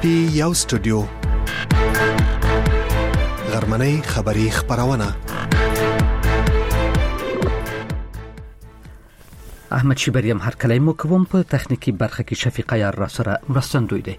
پټي یو سټوډیو غرمنۍ خبری خبرونه احمد شیبریم هر کله مو کوم په تخنیکی برخه کې شفیقه یار را سره مرستندوی دی.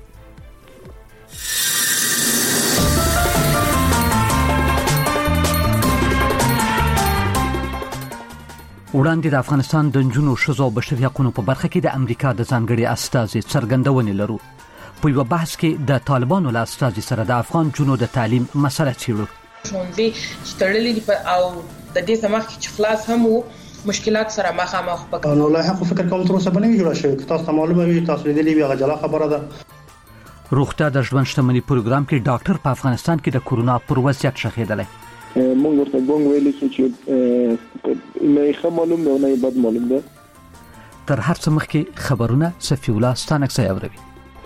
وړاندې د افغانستان د نجونو ښځو او بشري حقوقو په برخه کې د امریکا د ځانګړي استازي څرګندونې لرو. په یو بحث کې د طالبانو له استازي سره د افغان جنونو د تعلیم مسله څیړو. ښوونځي چې تړلې دي او د دې سمخ چې خلاص هم وو مشکلات سره مخامخ پکې. نو لا حق فکر کوم تر اوسه باندې جوړ شوی. تاسو معلومه وي تاسو دې وی غجلا خبره ده. روغتیا د ژوند شتمنۍ پروګرام کې ډاکټر په افغانستان کې د کورونا پر وضعیت شخېدلی. مونږ ورته ګونګ ویلې چې نه ښه معلوم دی او نه بد معلوم دی. تر هر څه مخکې خبرونه صفی الله ستانکسه اوروي.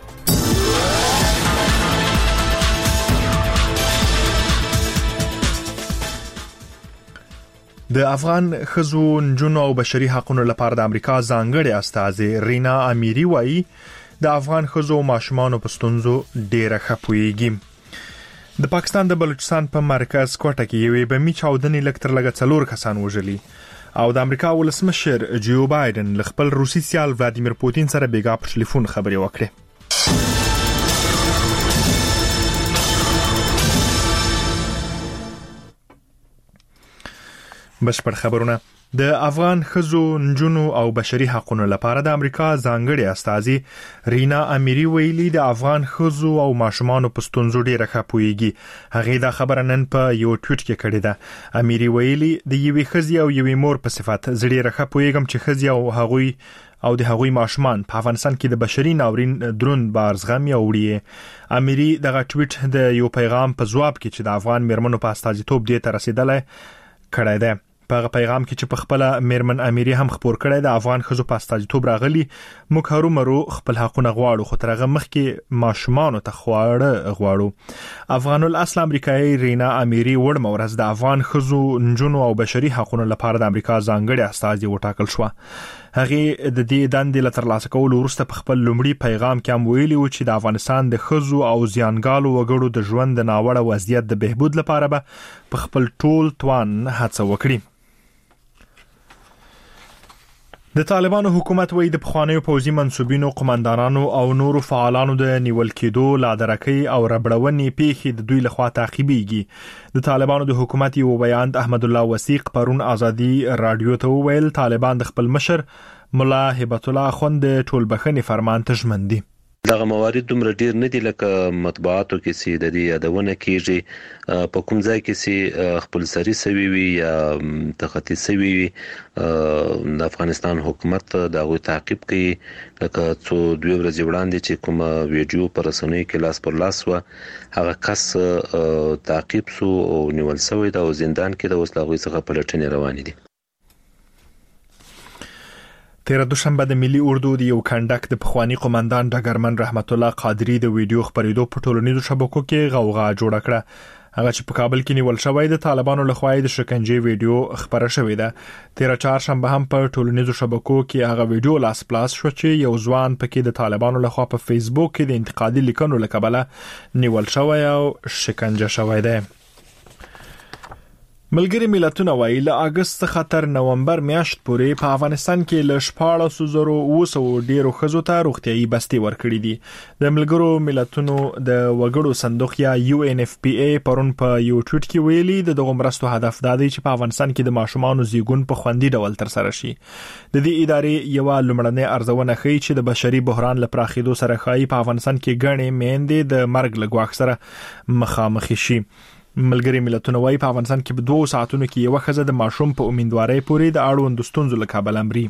د افغان ښځو نجونو او بشري حقوقو لپاره د امریکا ځانګړي استازي رینا امیری وایي د افغان ښځو او ماشومانو په ستونزو ډېره ښه پوهیږي. د پاکستان د بلوچستان په مرکز کوټه کې یوې بمي چاودنې لکتر لګ 4 کسان وژلي او د امریکا ولسمشر جو بایدن ل خپل روسي سیال ولادیمیر پوتین سره بیګا په ټلیفون خبرې وکړې. بشپړ خبرونه. د افغان ښځو نجونو او بشري حقوقو لپاره د امریکا ځانګړي استازي رینا امیری ویلي د افغان ښځو او ماشومانو په ستونزو ډیره ښه پوهیږي. هغه دا خبره نن په یو ټویټ کې کړې ده. امیری ویلي د یوې ښځې او یوې مور په صفت زړه ښه پوهیږم چې ښځې او د هغوی ماشومان په افغانستان کې د بشري ناورین دروند بار زغمي او وړي. امیری دغه ټویټ د یو پیغام په جواب کې چې د افغان میرمنو په استازیتوب دې ته رسیدلی کړی دی. په پیغام کې چې په خپل میرمن امیری هم خبر کړی د افغان ښځو په استازیتوب راغلي موږ هرومرو خپل حقونه غواړو خو ترغه مخکې ماشومانو ته غواړو. افغان الاصل امریکایي رینا امیری وړ مورز د افغان ښځو نجونو او بشري حقوقو لپاره د امریکا ځانګړي استازي وټاکل شو. هغه د دې دندې لتر لاسه کول وروسته په خپل لومړي پیغام کې هم ویلي و چې د افغانستان د ښځو او زیانګالو وګړو د ژوند د ناوړه وضعیت د بهبود لپاره به په خپل ټول توان هڅه وکړي. د طالبانو حکومت وایي د پخوانیو پوځي منسوبینو قومندانانو او نورو فعالانو د نیول کېدو لادرکۍ او ربړونې پیښې د دوی لخوا تعقیبېږي. د طالبانو د حکومت یو بیان احمد الله وثیق پرون ازادي رادیو ته ویل طالبان د خپل مشر ملا هبت الله خوند ټولبخنې فرمان ته ژمن دي. دغه موارد دومره ډیر نه دي لکه مطبوعاتو کې سي د دې یادونه کیږي په کوم ځای کې سي خپل سری سوي وي یا تخطي سوي وي د افغانستان حکومت دغه تعقیب کوي. لکه څو 2 ورځې وړاندې چې کوم ویډیو پر رسنیو کې لاس پر لاس و هغه کس تعقیب سو او نیول شوی د زندان کې د وسلغوي څخه پلټنې روانې دي. تیر دوشنبه د ملي اردو د یو کندک د پخوانی قومندان ډګرمن رحمت الله قادری د ویډیو خبرېدو په ټولنیزو شبکو کې غوغا جوړه کړه. هغه چې په کابل کې نیول شوی د طالبانو لخوا د شکنجې ویډیو خبره شوې ده. تیر چهارشنبه هم په ټولنیزو شبکو کې هغه ویډیو لاس پلاس شو چې یو ځوان پکې د طالبانو لخوا په فیسبوک کې د انتقادي لیکنو لکبله نیول شوی او شکنجه شوی ده. ملګری ملتونه وایي له اگست څخه تر نومبر میاشت پورې په افغانستان کې ل 14,900 ډیرو ښځو ته روغتيایي بستي ورکړي دي. د ملګرو ملتونو د وګړو صندوق یا UNFPA پرون په یو ټویټ کې ویلي دغه مرستو هدف دا دی چې په افغانستان کې د ماشومانو زیږون په خوندي ډول تر سره شي. د دې ادارې یو لومړنۍ ارزونه ښیي چې د بشري بحران لپاره خېدو سره خایي په افغانستان کې غنې میندې د مرګ لګواخ سره مخامخ شي. ملګری ملتونه وایي په افغانستان کې په 2 ساعتونو کې یو ښځه د ماشوم په امیندوارۍ پورې د اړوند ستونزو له کبله مري.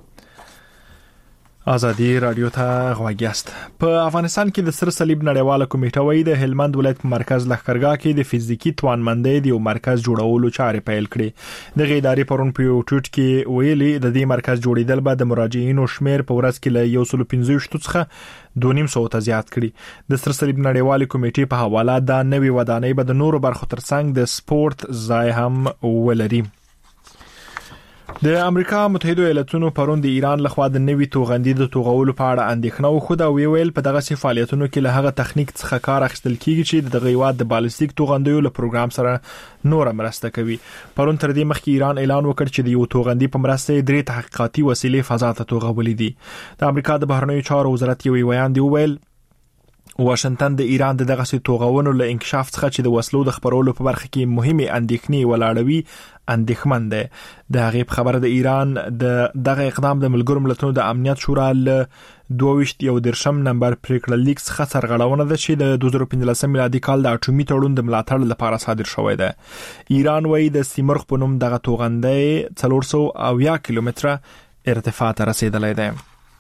ازادي رادیو ته غواګیاست. په افغانستان کې د سر صلیب نړیواله کمیټه وایي د هلمند ولایت په مرکز لښکرګاه کې د فزیکی توانمندۍ د یو مرکز جوړولو چارې پیل کړې. د غیداري پرون په یو ټویټ کې ویلي د دې مرکز جوړیدل به د مراجعینو شمیر په ورځ کې له 115 څخه 2.5 ته زیات کړي. د سر صلیب نړیواله کمیټې په حواله دا نوې ودانۍ به د نورو برخو ترڅنګ د سپورت ځای هم ولري. د امریکا متحده ایالاتونو پرون د ایران لخوا د نوي توغندي د توغولو په اړه اندېښنه وخوده او ویل په دغه سي فعالیتونو کې له هغه تخنیک څخه کار اخیستل کیږي چې د غیواد د بالستیک توغندیو له پروګرام سره نور مرسته کوي. پرون تر دې مخکې ایران اعلان وکړ چې د یو توغندي په مرسته 3 تحقیقاتي وسیلې فضا ته توغولې دي. د امریکا د بهرنیو چارو وزارت یو بیان دی ویل واشنگټن د ایران دغه سي توغونو له انکشاف څخه چې د وسلو د خبرولو په برخه کې مهمه اندېښنې ولاړوي اندېښمن ده. د هغه خبره د ایران دغه اقدام د ملګرو ملتونو د امنیت شورا له 22 نمبر پریکړه لیک څخه سرغړونه ده چې د 2015 میلادي کال د اټومي تړون د ملاتړ لپاره صادر شوی ده. ایران وايي د سیمرغ په نوم دغه توغندي 400 کیلومتره ارتفاع ته رسیدلی ده.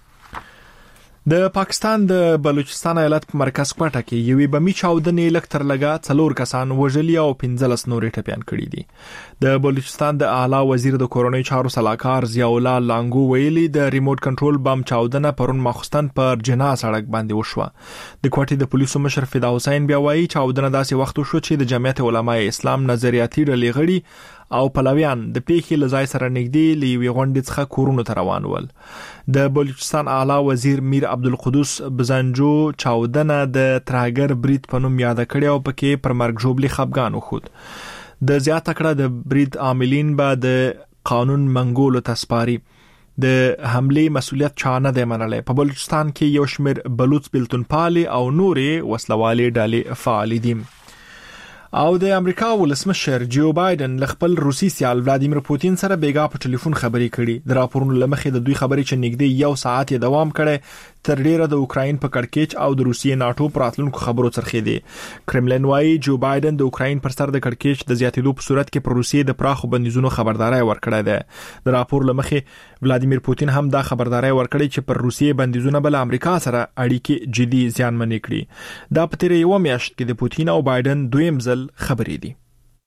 د پاکستان د بلوچستان ایالت په مرکز کوټه کې یوې بمي چاودنې لکتر لګا 4 کسان وژلي او 15 نورې ټپيان کړي دي. د بلوچستان د اعلی وزیر د کورونی چارو صلاحکار ضیاء الله لانګو ویلي د ریموټ کنټرول بم چاودنه پرون ماخستن پر جنا سړک باندې وشوه. د کوټې د پولیسو مشر فدا حسین بیا وایي چاودنه داسې وخت وشو چې د جمعیت علماء اسلام نظریاتي ډلې غړي او پلویان د پیښې لزای سره نږدې لیوي غونډې څخه کورونو ته روان ول. د بلوچستان اعلی وزیر میر عبدالقدوس بزنجو چاودنه د تراګر برید په نوم یاد کړي او پکې پر مرګ جوړلی خپګان وخود. د زیات کړه د برید عاملین به د قانون منګولو تسپاري. د حمله مسؤلیت چا نه دی منلای. په بلوچستان کې یو شمېر بلوچ بلتونپالي او نورې وسلوالي ډلې فعال دي. او د امریکا ولسمشر جو بایدن ل خپل روسي سیال ولادیمیر پوتین سره بیګا په ټلیفون خبرې کړي. د راپورونو لمخې د دوی خبرې چې نږدې 1 ساعت یې دوام کړي تر ډیره د اوکراین په کړکېچ او د روسیې ناتو پراتلونکو خبرو څرخې دي. کرملین وايي جو بایدن د اوکراین پر سر د کړکېچ د زیاتېدو په صورت کې پر روسیې د پراخو بندیزونو خبرداري ورکړه ده. د راپور لمخې ولادیمیر پوتین هم دا خبرداري ورکړي چې پر روسیې بندیزونه بل امریکا سره اړیکې جدي زیانمن کړي. دا په تیر یو میاشت کې د پوتین او بایدن دویم ځل خبرې دي.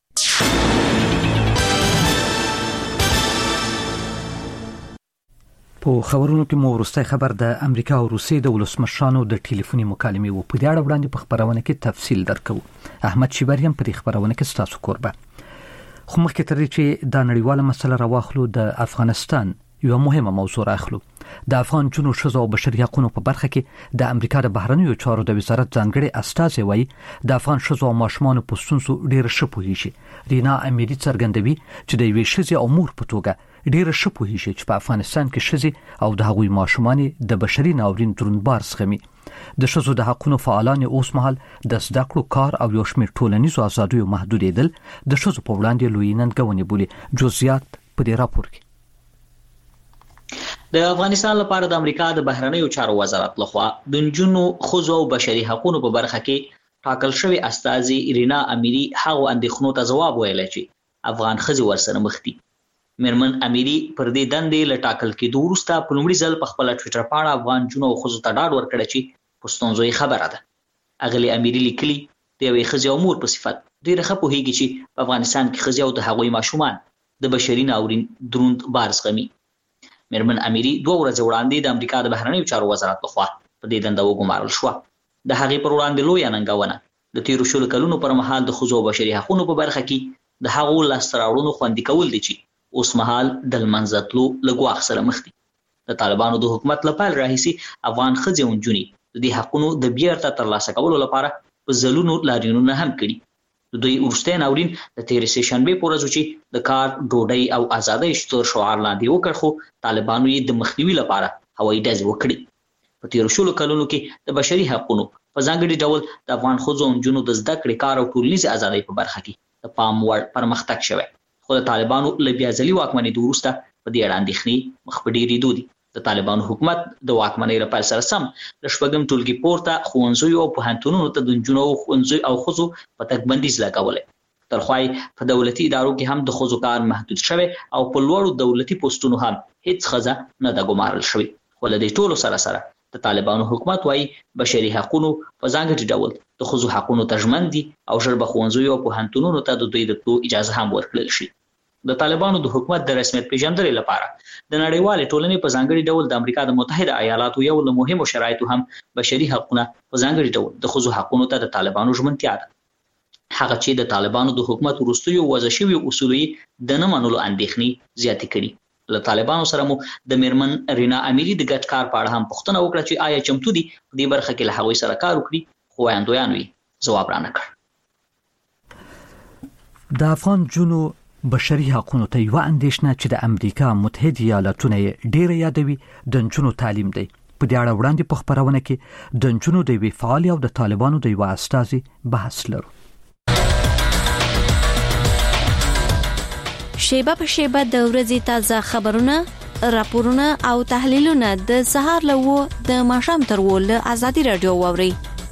په خبرونو کې مو ورسته خبر د امریکا او روسیې د ولسمشرانو د ټلیفوني مکالمې و په دې اړه وړاندې په خبرونه کې تفصیل درکو. احمد شیبری هم په دې خبرونه کې ستاسو کوربه. خو مخکې تر دې چې دا نړیواله مسله راواخلو د افغانستان یو مهمه موضوع راخلو. د افغان جنو شذو او بشري حقوقو په برخه کې د امریکا د بهرنیو چارو د وزارت ځانګړي استازي وایي د افغان شذو او ماشومان په ستونزو ډیر شپوهیږي. رینا امیری څرګندوي چې د یوې شذې او مور په توګه ډیر شپوهیږي چې په افغانستان کې شذې او د هغوی ماشومان د بشري ناورین دروندبار زغمي. د شذو د حقوقو فعالان اوس مهال د زده کړو کار او یو شمېر ټولنیزو آزادیو محدودیدل د شذو په وړاندې لوی ننګونې بولي. جزئیات په دې راپور کې. د افغانستان لپاره د امریکا د بهرنیو چارو وزارت لخوا د نجونو خزو او بشري حقوقو په برخه کې ټاکل شوی استازي رینا امیری هغه اندېښنو ته ځواب ویلی چې افغان خزي ورسره مخ دي. میرمن امیری پر دې دندې له ټاکل کېدو وروسته په لومړي ځل په خپل ټویټر پاڼه افغان جنو او خزو ته ډاډ ورکړی چې په ستونزو یې خبره ده. اغلی امیری لیکلي د یوې ښځې او مور په صفت ډېره ښه پوهېږي چې په افغانستان کې ښځې او د هغوی ماشومان د بشري ناورین دروند بار زغمي. میرمن امیری 2 ورځې وړاندې د امریکا د بهرنیو چارو وزارت لخوا په دې دنده وګمارل شوه. د هغې پر وړاندې لویه ننګونه د تیرو شلو کلونو پر مهال د ښځو او بشري حقوقو په برخه کې د هغو لاسته راوړنو خوندي کول دي چې اوس مهال د لمنځه تلو له ګواښ سره مخ دي. د طالبانو د حکومت له پیل راهیسې افغان ښځې او نجونې د دې حقونو د بیرته ترلاسه کولو لپاره په ځلونو لاریونونه هم کړي. د دوی وروستی ناورین د تېرې سې شنبې په ورځ چې د کار ډوډۍ او ازادۍ شتور شعار لاندې وکړ خو طالبانو یې د مخنیوي لپاره هوایي ډزې وکړي. په تېرو شلو کلونو کې د بشري حقونو په ځانګړي ډول د افغان ښځو او نجونو د زده کړې کار او ټولنیزې ازادۍ په برخه کې د پام وړ پرمختګ شوی. خو د طالبانو له بیا ځلي واکمنېدو وروسته په دې اړه اندېښنې مخ په ډېرېدو دي. د طالبانو حکومت د واکمنۍ له پیل سره سم د شپږم ټولګي پورته ښوونځیو او پوهنتونونو ته د نجونو او ښځو په تګ بندیز لګولی. ترخوا په دولتي ادارو کې هم د ښځو کار محدود شوی او په لوړو دولتي پوسټونو هم هیڅ ښځه نه ده ګمارل شوې. خو له دې ټولو سره سره د طالبانو حکومت وایي بشري حقوقو په ځانګړي ډول د ښځو حقوقو ته ژمن دي او ژر به ښوونځیو او پوهنتونونو ته د دوی د تلو اجازه هم ورکړل شي. د طالبانو د حکومت د رسمیت پیژندلو لپاره د نړیوالې ټولنې په ځانګړي ډول د امریکا د متحده ایالاتو یو له مهمو شرایطو هم بشري حقوقونه په ځانګړي ډول د ښځو حقوقو ته د طالبانو ژمنتیا ده. هغه چې د طالبانو د حکومت وروستیو وضع شویو اصولو د نه منلو اندېښنې زیاتې کړي. له طالبانو سره مو د میرمن رینا امیری د ګډ کار په اړه هم پوښتنه وکړه چې آیا چمتو دي په دې برخه کې له هغوی سره کار وکړي، خو وړاندویانو ځواب رانکړ. د افغان جنو بشري حقوقو ته یو اندیشنه چې د امریکا متحده ایالاتونو ډیره یادوي د جنو تعلیم دی. په دې اړه وړاندې په خبرونه کې د جنو د وی فعال او د طالبانو د یو استازي بحث لرو. شیبه په شیبه د ورځې تازه خبرونه، راپورونه او تحلیلونه د سهار له و د ماښام تر و له ازادي رادیو واوري.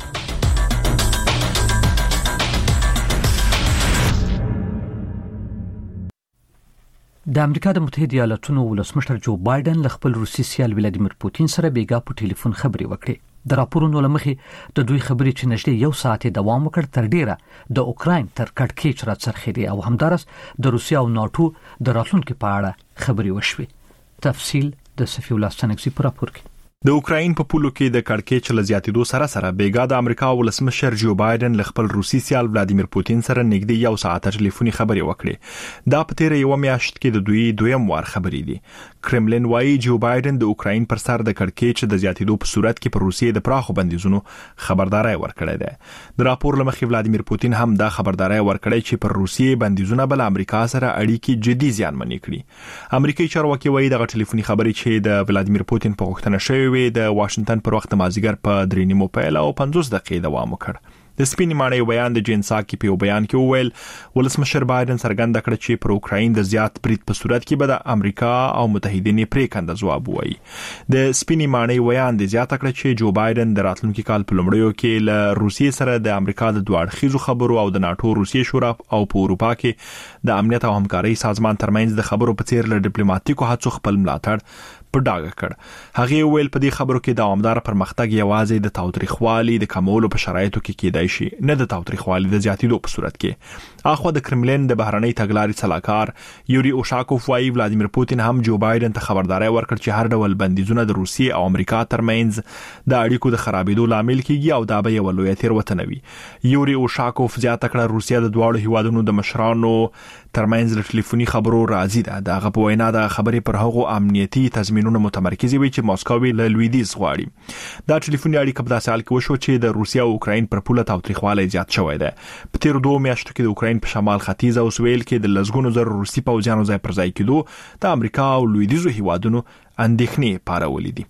د امریکا د متحده ایالاتونو ولسمشر جو بایدن له خپل روسي سیال ولادیمیر پوتین سره بیګا په ټلیفون خبرې وکړې. د راپورونو لمخې د دوی خبرې چې نږدې یو ساعت دوام وکړ تر ډیره د اوکراین تر کډکېچ راڅرخېدې او همدارس د روسیا او ناتو د راتلونکو په اړه خبرې وشوې. تفصیل د صفی الله سنگزی په راپور کې. د اوکراین په پولو کې د کړکېچ له زیاتېدو سره بیګا د امریکا ولسمشر جو بایدن له خپل روسي سیال ولادیمیر پوتین سره نږدې یو ساعت ټلیفوني خبرې وکړې. دا په تیر یو میاشت کې د دوی دویم وار خبرې دي. کرملین وايي جو بایدن د اوکراین پر سر د کړکېچ د زیاتېدو په صورت کې پر روسیې د پراخو بندیزونو خبرداري ورکړې ده. د راپور لمخې ولادیمیر پوتین هم دا خبرداري ورکړې چې پر روسیې بندیزونه بل امریکا سره اړیکې جدي زیانمنې کړي. امریکایي چارواکي وايي د ټلیفوني خبرې چې د ولادیمیر پوتین په غوښتنه شوې د واشنگټن پر وخت مازیګر په 3:30 پیل او 50 دقیقې دوام وکړ. د سپینې ماڼۍ بیان د جنساکي په بیان کې وویل ولسمشر بایدن څرګنده کړ چې پر اوکراین د زیات برید په صورت کې به د امریکا او متحدینو پریکنده ځواب وایي. د سپینې ماڼۍ بیان د زیاته کړ چې جو بایدن د راتلونکي کال په لومړیو کې له روسیې سره د امریکا د دوه اړخیزو خبرو او د ناتو روسیې شورا او په اروپا کې د امنیت او همکارۍ سازمان ترمنځ د خبرو په څیر له ډیپلوماټیکو هڅو خپل ملاتړ په ډاګه کړ. هغه ویل په دې خبرو کې دوامدار پرمختګ یوازې د تاوتریخوالي د کمولو په شرایطو کې کېدای شي، نه د تاوتریخوالي د زیاتېدو په صورت کې. اخو د کرملین د بهرنۍ تګلارې صلاحکار یوري اوشاکوف وايي ولادیمیر پوتین هم جو بایدن ته خبرداري ورکړ چې هر ډول بندیزونه د روسیې او امریکا ترمنځ د اړیکو د خرابېدو لامل کیږي او دا به یو لوی تېروتنه وي. یوري اوشاکوف زیاته کړه روسیه د دواړو هیوادونو د مشرانو ترمنځ د ټلیفوني خبرو راځي ده. دغه په وینا د خبرې پر هغو امنیتي تضمینونو متمرکز وي چې ماسکو له لویدیځ غواړي. دا ټلیفوني اړیکه په داسې حال کې وشو چې د روسیا او اوکراین پر پوله تاوتریخوالی زیات شوی دی. په تیر 2 میاشتو کې د اوکراین په شمال ختیځ او سویل کې د لزګونو زر روسي پوځیانو ځای پر ځای کېدو د امریکا او لویدیځو هیوادونو اندېښنې پارولې دي.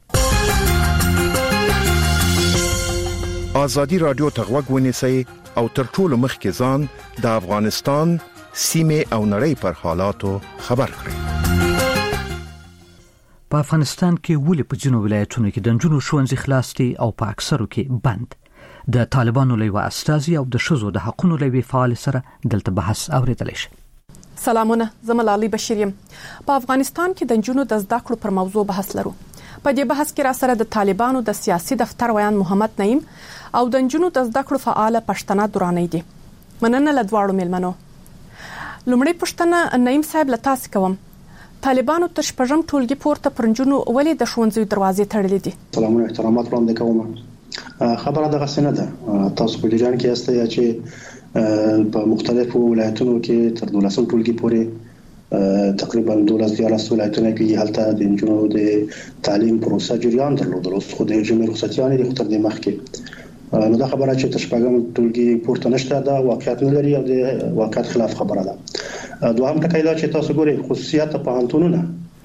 ازادي رادیو ته غوږ ونیسئ او تر ټولو مخکې ځان د افغانستان سیمه او نړۍ پر حالاتو خبر کړئ. په افغانستان کې ولې په ځینو ولایتونو کې د نجونو ښوونځي خلاص دي او په اکثرو کې بند. د طالبانو له استازي او د ښځو د حقوقو له فعال سره دلته بحث اوریدل شي. سلامونه، زمل علي بشیر. په افغانستان کې د نجونو د زده کړو پر موضوع بحث لرو. په دې بحث کې را سره د طالبانو د سیاسي دفتر ویان محمد نعیم او د نجونو د زده کړو فعال پښتنه درانۍ دي. مننه له دواړو ملمنو. لومړی پښتنه نعیم صاحب له تاسو کوم. طالبانو تر شپږم ټولګي پورته پرنجونو ولې د ښوونځي دروازې تړلې دي؟ سلامونه، احترامات وړاندې کوم. خبره دغه څه نه ده. تاسو په جریان کې یاست چې په مختلفو ولایتونو کې تر 12 ټولګي پورې تقریبا 12 ولایتونه کې هلته د نجونو د تعلیم پروسه جریان درلودل. اوس خو د جمهور رخصتیانې د خطر د مخ کې نو دا خبره چې تشپاګم ټولګي پورته نشته دا واقعیت نه لري او د واقعیت خلاف خبره ده. دوهم ټکی دا چې تاسو ګورئ خصوصیت پوهنتونونه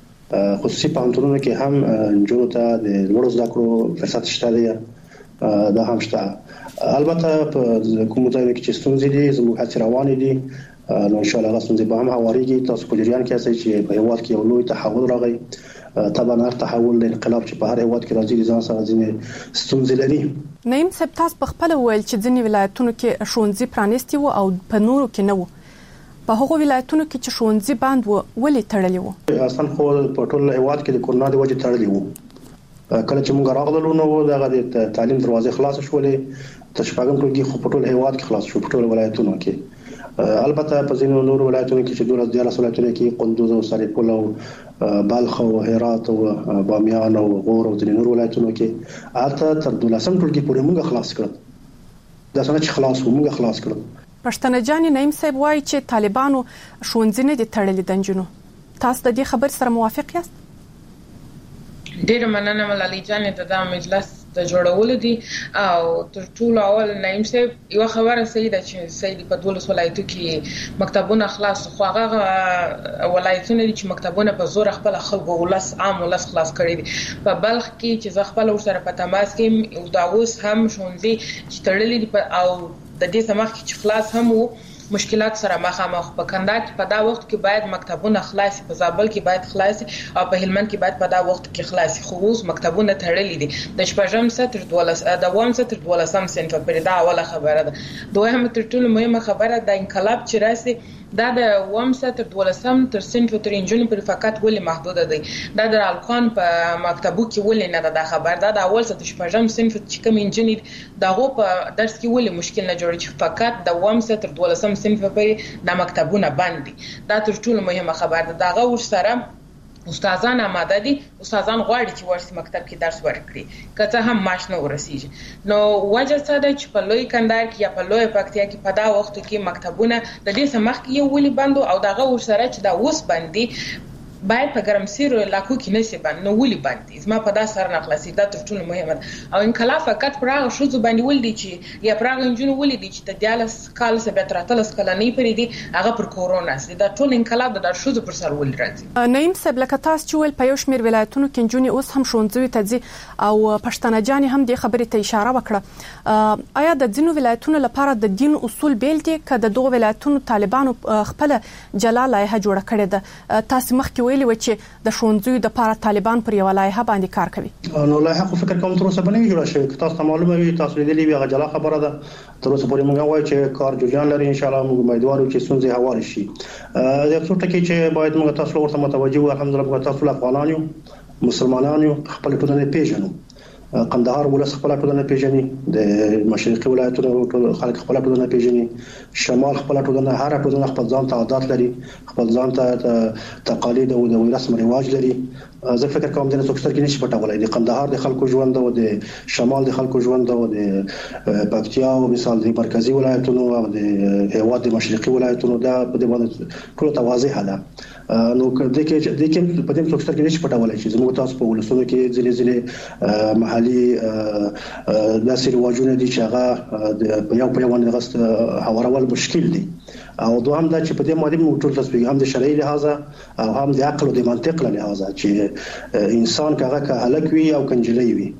کې هم نجونو ته د لوړو زده کړو فرصت شته دی. دا هم شته. البته په کوم ځای کې چې ستونزې دي زموږ هڅې روانې دي نو ان شاء الله ستونزې به هم هواريږي. تاسو په جریان کې یاست چې په هیواد کې یو لوی تحول راغی. طبعا هر تحول د انقلاب چې په هر هیواد کې راځي ځان سره ځینې ستونزې لري. نعیم صاحب تاسو په خپل ویل چې ځینې ولایتونو کې ښوونځي پرانیستي وو او په نورو کې نه وو. په هغو ولایتونو کې چې ښوونځي بند وو ولې تړلي وو؟ اصلا خو په ټول هیواد کې د کورونا د وجې تړلي وو. کله چې موږ راغلو نو دغه د تعلیم دروازې خلاص شولې. تشپاګم ټولګي خو په ټول هیواد کې خلاص شو په ټول ولایتونو کې. البته په ځینو نورو ولایتونو کې چې 12 ولایتونو کې قندوز او سرپل او بلخ او هرات او بامیان او غور او ځینو نورو ولایتونو کې اته تر 12 ټولګي پورې موږ خلاص کړو. دا څنګه چې خلاص وو موږ خلاص کړو. پښتنه جان نعیم صاحب وایي چې طالبانو ښوونځي نه دي تړلي د نجونو. تاسو د دې خبر سره موافق یاست؟ ډیر مننه ملالۍ جان ته دا مجلس د جوړول دي او تر ټولو اول نعیم صاحب یو خبره سیده چې سیدی په 12 ولایتو کې مکتبونه خلاص خو هغه ولایتونه دي چې مکتبونه په زور خپل خلکو ولس عام ولس خلاص کړي دي په بلخ کې چې ځ خپل ورسره په تماس کې او دا اوس هم شونځي چې تړلې دي او د دې سمخ چې خلاص هم وو مشکلات سره مخامخ په کندهار کې په دا وخت کې باید مکتبونه خلاص په زابل کې باید خلاص او په هلمند کې باید په دا وخت کې خلاص خو اوس مکتبونه تړلې دي د شپږم ستر 12 د وام ستر 12 صنف پر دا اوله خبره ده دوهم تر ټولو مهمه خبره د انقلاب چې راسي دا د وام ستر 12 تر صنف تر انجن پر فقط ولې محدود دي دا د الکان په مکتبو کې ولې نه ده خبر دا د اول ستر شپږم صنف چې کوم انجن دغه په درس کې ولې مشکل نه جوړ چې فقط د وام ستر 12 صنف په د مکتبونه باندې دا تر ټولو مهمه خبر ده دغه ور سره استادان آماده دي استادان غواړي چې ورسي مکتب کې درس ورکړي که هم معاش نه ورسیږي نو وجه څه ده چې په لوی کندهار کې یا په لوی پکتیا کې په دا وخت کې مکتبونه د دې سمخ کې یو ولي بندو او دغه ور سره چې دا اوس باندې باید په ګرمسیر علاقو کې نشي باندې نو ولي باندې زما په دا سر نه خلاصي دا تر ټولو مهمه ده او انقلاب فقط پراغه شو باندې ولدي چې یا پراغه انجن ولدي چې د دیالس کال سره به تراتلس کال نه پرې دي هغه پر کورونا سي دا ټول انقلاب د شو پر سر ول راځي نعیم صاحب لکه تاسو چې ول په یو شمیر ولایتونو کې انجن اوس هم شونځوي ته ځي او پښتنه جان هم د خبرې ته اشاره وکړه آیا د ځینو ولایتونو لپاره د دین اصول بیل دي کله د دوه ولایتونو طالبانو خپل جلا لایحه جوړه کړې ده تاسو مخکې ویلي و چې د شونځوي د لپاره طالبان پر یو لایحه باندې کار کوي نو لایحه خو فکر کوم تر اوسه باندې جوړه شوی تاسو معلومه وي تاسو لیدلې وي هغه جلا خبره ده تر اوسه پورې موږ وایو چې کار جوړان لري ان شاء الله موږ امیدوارو چې سونځي هوار شي د څو ټکي چې باید موږ تاسو ورته متوجه وو الحمدلله موږ تاسو افغانان یو مسلمانان یو خپل ټولنه پیژنو قندهار ولس خپل ټولنه پیژني د مشرقي ولایتونو خلک خپل ټولنه پیژني شمال خپل ټولنه هر ټولنه خپل ځان ته عادت لري خپل ځان ته تقالید او د رسم رواج لري زه فکر کوم د څوکستر کې نشي پټولای د قندهار د خلکو ژوند او د شمال د خلکو ژوند او د پکتیا او مثال د مرکزی ولایتونو او د هیواد د مشرقي ولایتونو دا په دې باندې ټول توازی ده نو د کې په دې څوکستر کې نشي پټولای چې زموږ تاسو په ولسونو کې ځلې محلي داسې رواجونه دي چې هغه په یو باندې غست هوارول مشکل دي او دوهم دا چې په دې باندې موږ ټول تاسو هم د شرعي لحاظ او هم د عقل او د منطق له لحاظ چې انسان کاغه که هلک وي او کنجلې وي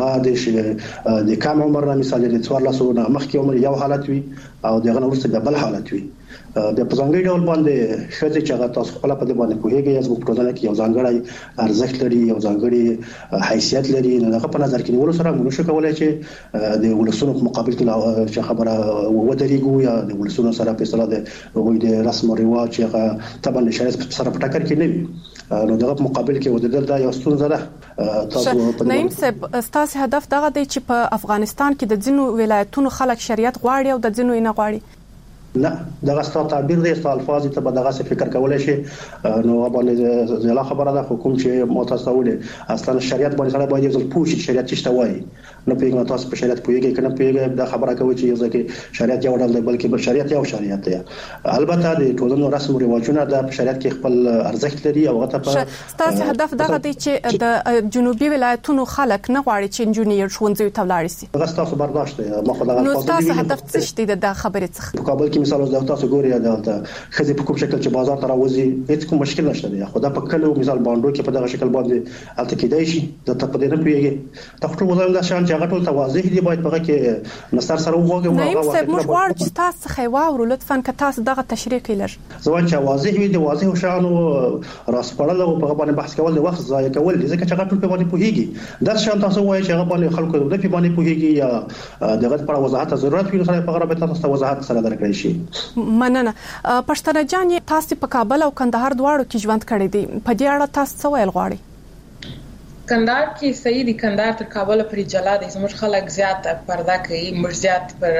هغه د کم عمر نه مثال د 14 نه مخکې عمر یو حالت وي او دغه ورسره بل حالت وي د پزنګي ډول باندې شته چې هغه تاسو خپل په دې باندې کوهیږي چې په ټولنه کې یو ځانګړی ارزښت لري یو ځانګړی حیثیت لري نو هغه په نظر کې نیول سره موږ شو کولای چې د ولسونو په مقابل کې خبره ودرېږو یا د ولسونو سره په اصطلاح د رسم او رواج هغه طبعا شریعت سره په ټکر کې نه وي نو دغه مقابل کې ودرېدل دا یو ستونزه ده تاسو نعیم صاحب ستاسو هدف دغه دی چې په افغانستان کې د ځینو ولایتونو خلک شریعت غواړي او د ځینو یې نه غواړي نه دغه ستاسو تعبیر دی ستاسو الفاظ ته به دغه څه فکر کولای شي نو باندې زلا خبره ده حکومت چې متصاوله اصلا شریعت باندې سره باید ځل پوښي شریعت څه وایي نو پیغام تاسو په شریعت پوهیږئ کنه پیغام دا خبره کوي چې یو ځکه شریعت یو ډول دی بلکې بل شریعت یو شریعت دی البته د ټولنو رسم او رواجونه د شریعت کې خپل ارزښت لري او هغه ته ستاسو هدف دغه دی چې د جنوبي ولایتونو خلک نه غواړي چې انجینیر شونځي ته ولاړ شي هغه تاسو برداشت دی ما خو دغه نو تاسو هدف څه دی د خبرې څخه په کابل کې مثال اوس تاسو ګورئ دا خزي په کوم شکل چې بازار ته راوځي هیڅ کوم مشکل نشته دی خو دا په کلو مثال باندې کې په دغه شکل باندې الته کېدای شي د تپدې نه پیږي تاسو ټول وزن دا شان چې هغه ټول توازی دی باید په کې نستر سره وګورئ نعیم صاحب موږ غواړو چې تاسو خیواورو لطفا که تاسو دغه تشریح کړئ زوان چې واضح وي د واضح شانو راسپړل او په باندې بحث کول د وخت ضایع کول دي ځکه چې هغه ټول په باندې پوهیږي دا شان تاسو وایي چې هغه باندې خلکو د په باندې پوهیږي یا دغه پر وضاحت ضرورت وي سره په غره تاسو وضاحت سره درکړئ شي مننه پښتنه جان تاسو په کابل او کندهار دواړو کې ژوند کړی دی په دې اړه تاسو څه ویل غواړئ کندهار کې صحیح دي کندهار تر کابل پورې جلا دي زموږ خلک زیات پرده کوي مرزيات پر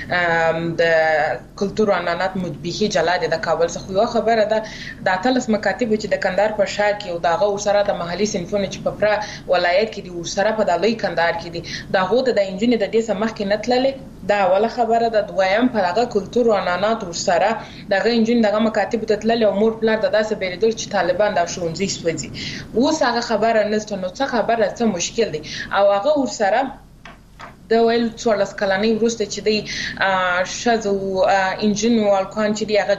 د کلتور او عنعنات متبيخي جلا دي د کابل څخه یو خبره ده د اتلس مکاتب چې د کندهار په شهر کې او دغه سره د محلي صنفونه چې په پرا ولایت کې دي او سره په د لوی کندهار کې دي دغه د انجینر د دې سمخ کې نتللې دا اوله خبره ده. دویم په هغه کلچر او عنعنات ورسره دغه انجن دغه مکاتب ته تلل او مور پلار د داسې بیریدل چې طالبان د ښوونځي سوځي. اوس هغه خبره نشته. نو څه خبره څه مشکل دی او هغه ورسره د ویل څوارلس کلنۍ وروسته چې دی شذو انجن او الکوان چې دی هغه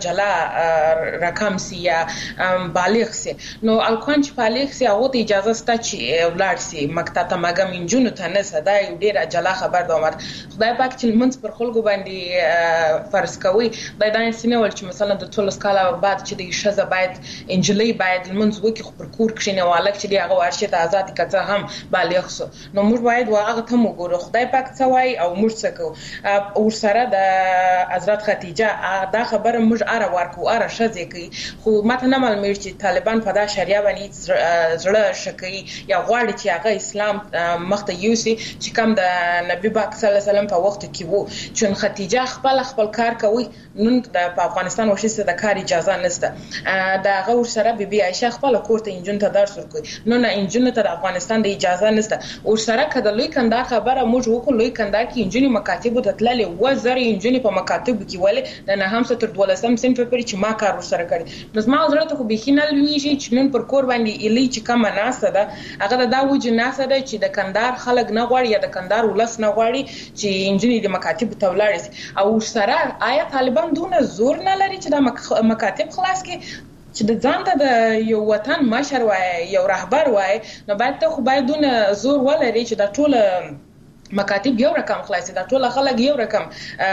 جلا رقم سي یا بالغ سي. نو الکوان چې بالغ سي هغه ته اجازه سته چې ولار سي مکتب ته مګم انجن ته نه صدا یو ډیر جلا خبر دومره. خدای پاک چې منځ پر خلکو باندې فرض کوي دا دانه سینه ول چې مثلا د 14 کال بعد چې دی شذ باید انجلي باید منځ وکي خو پر کور کښینه والک چې دی هغه ورشه ته آزاد کته هم بالغ سو. نو موږ باید واغه ته وګورو خدای پاک څوای او موږ څه کوو. ورسره د حضرت خدیجه دا خبره موږ اره ورکو اره شذ کوي خو ماته نه معلومه چې طالبان په دا شریعه باندې زړه شکی یا غواړي چې هغه اسلام مخته یوسي چې کوم د نبی پاک صلی الله علیه وسلم په وخت کې وو. چون خدیجه خپل کار کوي نن د افغانستان وشي د کار اجازه نشته. دا غور سره بیبي عائشه خپل کوړه انجن ته درس ورکوي. نو نه انجن ته د افغانستان د اجازه نشته. ورسره کده لوی کندار خبره موږ وکړو لوی کندار کې انجن مکاتب ته تللې و زر انجن په مکاتب کې ولې د نه هم ستر 12 صنف پرې چې ما کار ورسره کړی. نو زما حضرت خو بخینه لویږي چې نن پر کور باندې الی چې کوم ناسه ده هغه دا وجه ناسه ده چې د کندار خلک نه غواړي یا د کندار ولس نه غواړي چې انجن د مکاتب ته ولاړ او سره آیا طالبان دونه زور نه لري چې د مکاتب خلاص کې چې د ځان ته د یو وطن مشر وای یو رهبر وای نو باید ته خو باید دونه زور ولري چې د ټول مکاتب یو رقم خلاصي د ټول خلک یو رقم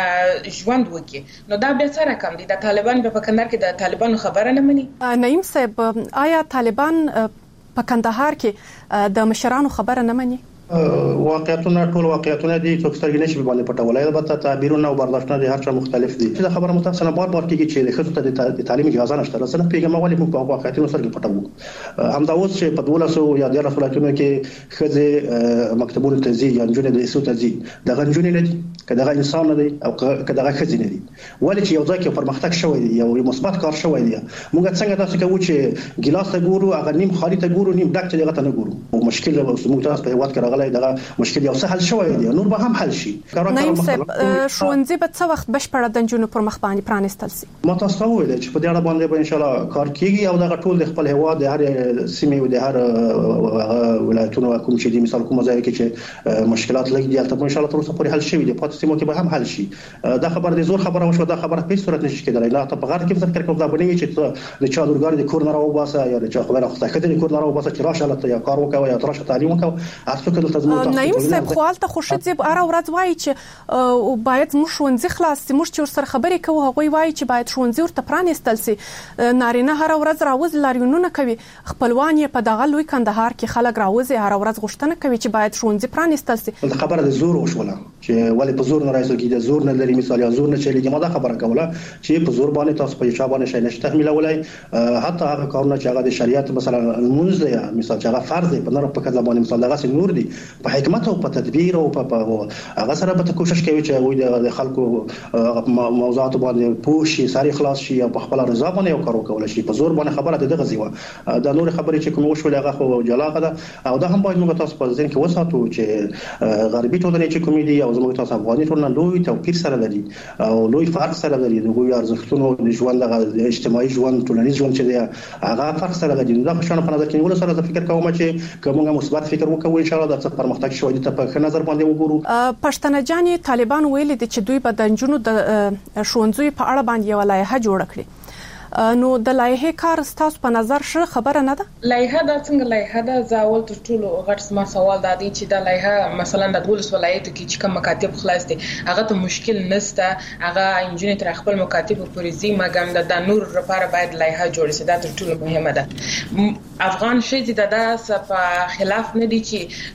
ژوند وکي. نو دا به څه رقم دي د طالبان په کندهار کې د طالبانو خبره نه مني. نعیم صاحب آیا طالبان په کندهار کې د مشرانو خبره نه مني؟ واقعیتونه ټول واقعیتونه دي څوک سترګې نشي باندې پټولای. البته تعبیرونه او برداشتونه د هر چا مختلف دي. دا خبره متأسفانه بار کېږي چې د خصوصا د تعلیم اجازه نشته. رسنه پیغام ولې موږ په واقعیتونو سره پټو. همدا اوس چې په 1200 یا 1300 ولایتونو کې خځې مکتبونو ته ځي یا جنونه د ایسو ته ځي د غنجونې نه دي کله انسان نه دي او کله خځې نه دي. ولې چې یو ځای کې پرمختګ شوی دی یو مثبت کار شوی دی موږ څنګه تاسو کوو چې ګلاس ته ګورو هغه نیم خالي ته ګورو نیم ډک ته نه ګورو. او مشکل موږ تاسو په هیواد کې دغه مشکل یو څه حل شوی دی نور به هم حل شي. نعیم صاحب ښوونځي به څه وخت بشپړه د جنونو پر مخ باندې پرانستل شي؟ ما تاسو ویل چې په دې اړه باندې به ان شاء الله کار کیږي او دا ټول د خپل هیواد د هر سیمې او د هر ولایتونو کوم چې د مثال کوم ځای کې چې مشکلات لګي دي تاسو ان شاء الله تر اوسه پورې حل شوی دی په سیمو کې به هم حل شي. دا خبر د زور خبره وشو دا خبره په صورت نشي کېدای. لا ته په غار کې ذکر کوم دا بنوي چې د چا دورګار د کور نه راو باسه یا د چا خبره خو ته د کور نه راو باسه چې راشه لته یا کار وکاو یا ترشه تعلیم وکاو اته کله تاسو نعیم صاحب خپل خوشت اره ورځ وایي چې باید موږ ښوونځي خلاص سي. موږ چې سره خبرې کوو هغه وایي چې باید ښوونځي ورته پرانستل سي. نارینه هر ورځ راوځي لاریونونه کوي خپلوان یې په دغه لوی کندهار کې خلک راوځي هر ورځ غوښتنه کوي چې باید ښوونځي پرانستل سي. خبره د زور وشوله چې ولې په زور نه راځي کې د زور نه لري مثال یا زور نه چلیږي. ما دا خبره کوله چې په زور باندې تاسو په چا باندې شي نشته تحمیلولای حتی هغه کارونه چې هغه د شریعت مثلا المنز دی مثال چې هغه فرض دی په نور په کله باندې مثال دغه نور دی په حکمت او په تدبیر او په هغه سره به کوشش کوي چې وي د خلکو موضوعات باندې پوښي ساري خلاص شي او په خپل رضا باندې یو کار وکول شي. په زور باندې خبره دغه زیوه دا نور خبرې چې کوم وشول هغه خو جلاغه ده او دا هم باید موږ تاسو په ځین کې وساتو چې غربي ټولنې چې کوم دي او زموږ تاسو افغاني ټولنه لوی توپیر سره لري او لوی فرق سره لري. دوی ارزښتونو د ژوند د اجتماعي ژوند ټولنیز ژوند چې دی هغه فرق سره لري. دا په شان په نظر کې نیول سره د فکر کوم چې کومه مثبت فکر وکړو ان شاء الله د پرمختګ شوی ته په نظر باندې وګورو. پښتنه جاني طالبان ویل دي چې دوی به د جنونو د ښوونځي په اړه باندې یو لایحه جوړ کړي. نو د لایحه کار ستاسو په نظر شه خبره نه ده؟ لایحه دا څنګه لایحه ده زاول ټول غټ ما سوال دا دی چې دا لایحه مثلا د 12 ولایتو کې چې کوم مکاتب خلاص دي هغه ته مشکل نشته هغه انجینر تر خپل مکاتب پورې زی مګم د نور لپاره باید لایحه جوړ شي. دا ټول مهمه ده. افغان شي چې دا په خلاف نه دي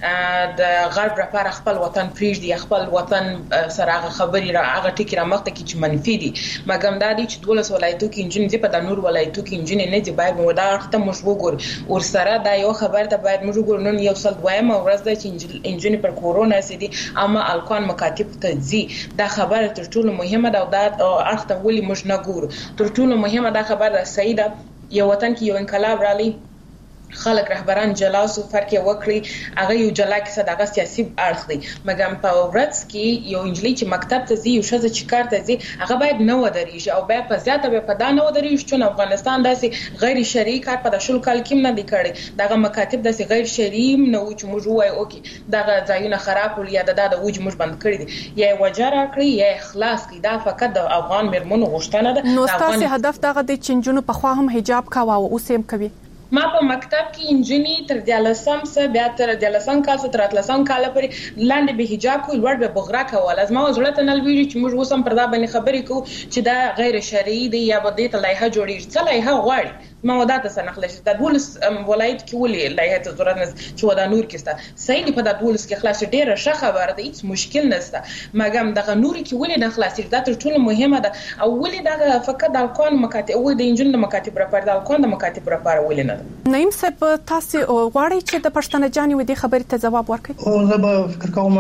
چې د غرب لپاره خپل وطن پریږدي خپل وطن سره هغه خبري را هغه ټکی را مخته کې چې منفي دي مګم دا دي چې 12 ولایتو کې انجینر په د نور ولایتو کې انجینر نه دی باید مودا ته مش وګور ور سره دا یو خبر ته باید موږ وګور نن یو سل دویم ورځ د چې انجینر پر کورونا سيدي اما الکوان مکاتب ته زی دا خبره تر ټولو مهمه ده او دا اخته ولي موږ نه ګورو. تر ټولو مهمه دا خبره ده سیده یو وطن کې یو انقلاب رالی خلک رهبران جلاس او فرق وکړي هغه یو جلا کیسه دغه سیاسي اړخ دی مګم په ورځ کې یو انجلۍ چې مکتب ته ځي یو شزه چې کار ته ځي هغه باید نه ودرېږي او باید په زیاته به په دا نه ودرېږي چې افغانستان داسې غیر شرعي کار په شل کال کې نه دی کړی دغه مکاتب داسې غیر شرعي نه و چې موږ وایو اوکې دغه ځایونه خراب کړي یا د وجه موږ بند کړی دي یا وجره کړی یا اخلاص کړي دا فقط د افغان مرمنو غوښتنه ده نو تاسو هدف دغه د چنجونو په خوا هم حجاب کاوه او اوس هم کوي ما په مکتب کې انجینری تر 13 سه بیا تر 13 کال تر 13 کال پورې لاندې به حجاب کوي لوړ به بغرا کول از ما زړه ته نل ویری چې موږ وسم پر دا باندې خبرې کوو چې دا غیر شرعي دی یا به د لایحه جوړیږي څه لایحه غواړي موادات سنخلش د دولس ولایت کې ولې لایحه ته ضرورت نشته چې ودا نور کېسته صحیح په د دولس کې خلاص ډیره ښه خبره ده هیڅ مشکل نشته مګم دغه نور کې ولې نه خلاصي دا تر ټولو مهمه ده او ولې دغه فقط د الکون مکاتب او د انجن د مکاتب لپاره د الکون د مکاتب لپاره ولې نه نعیم صاحب تاسو غواړئ چې د پښتنه جاني ودی خبرې ته جواب ورکړئ او زه به فکر کوم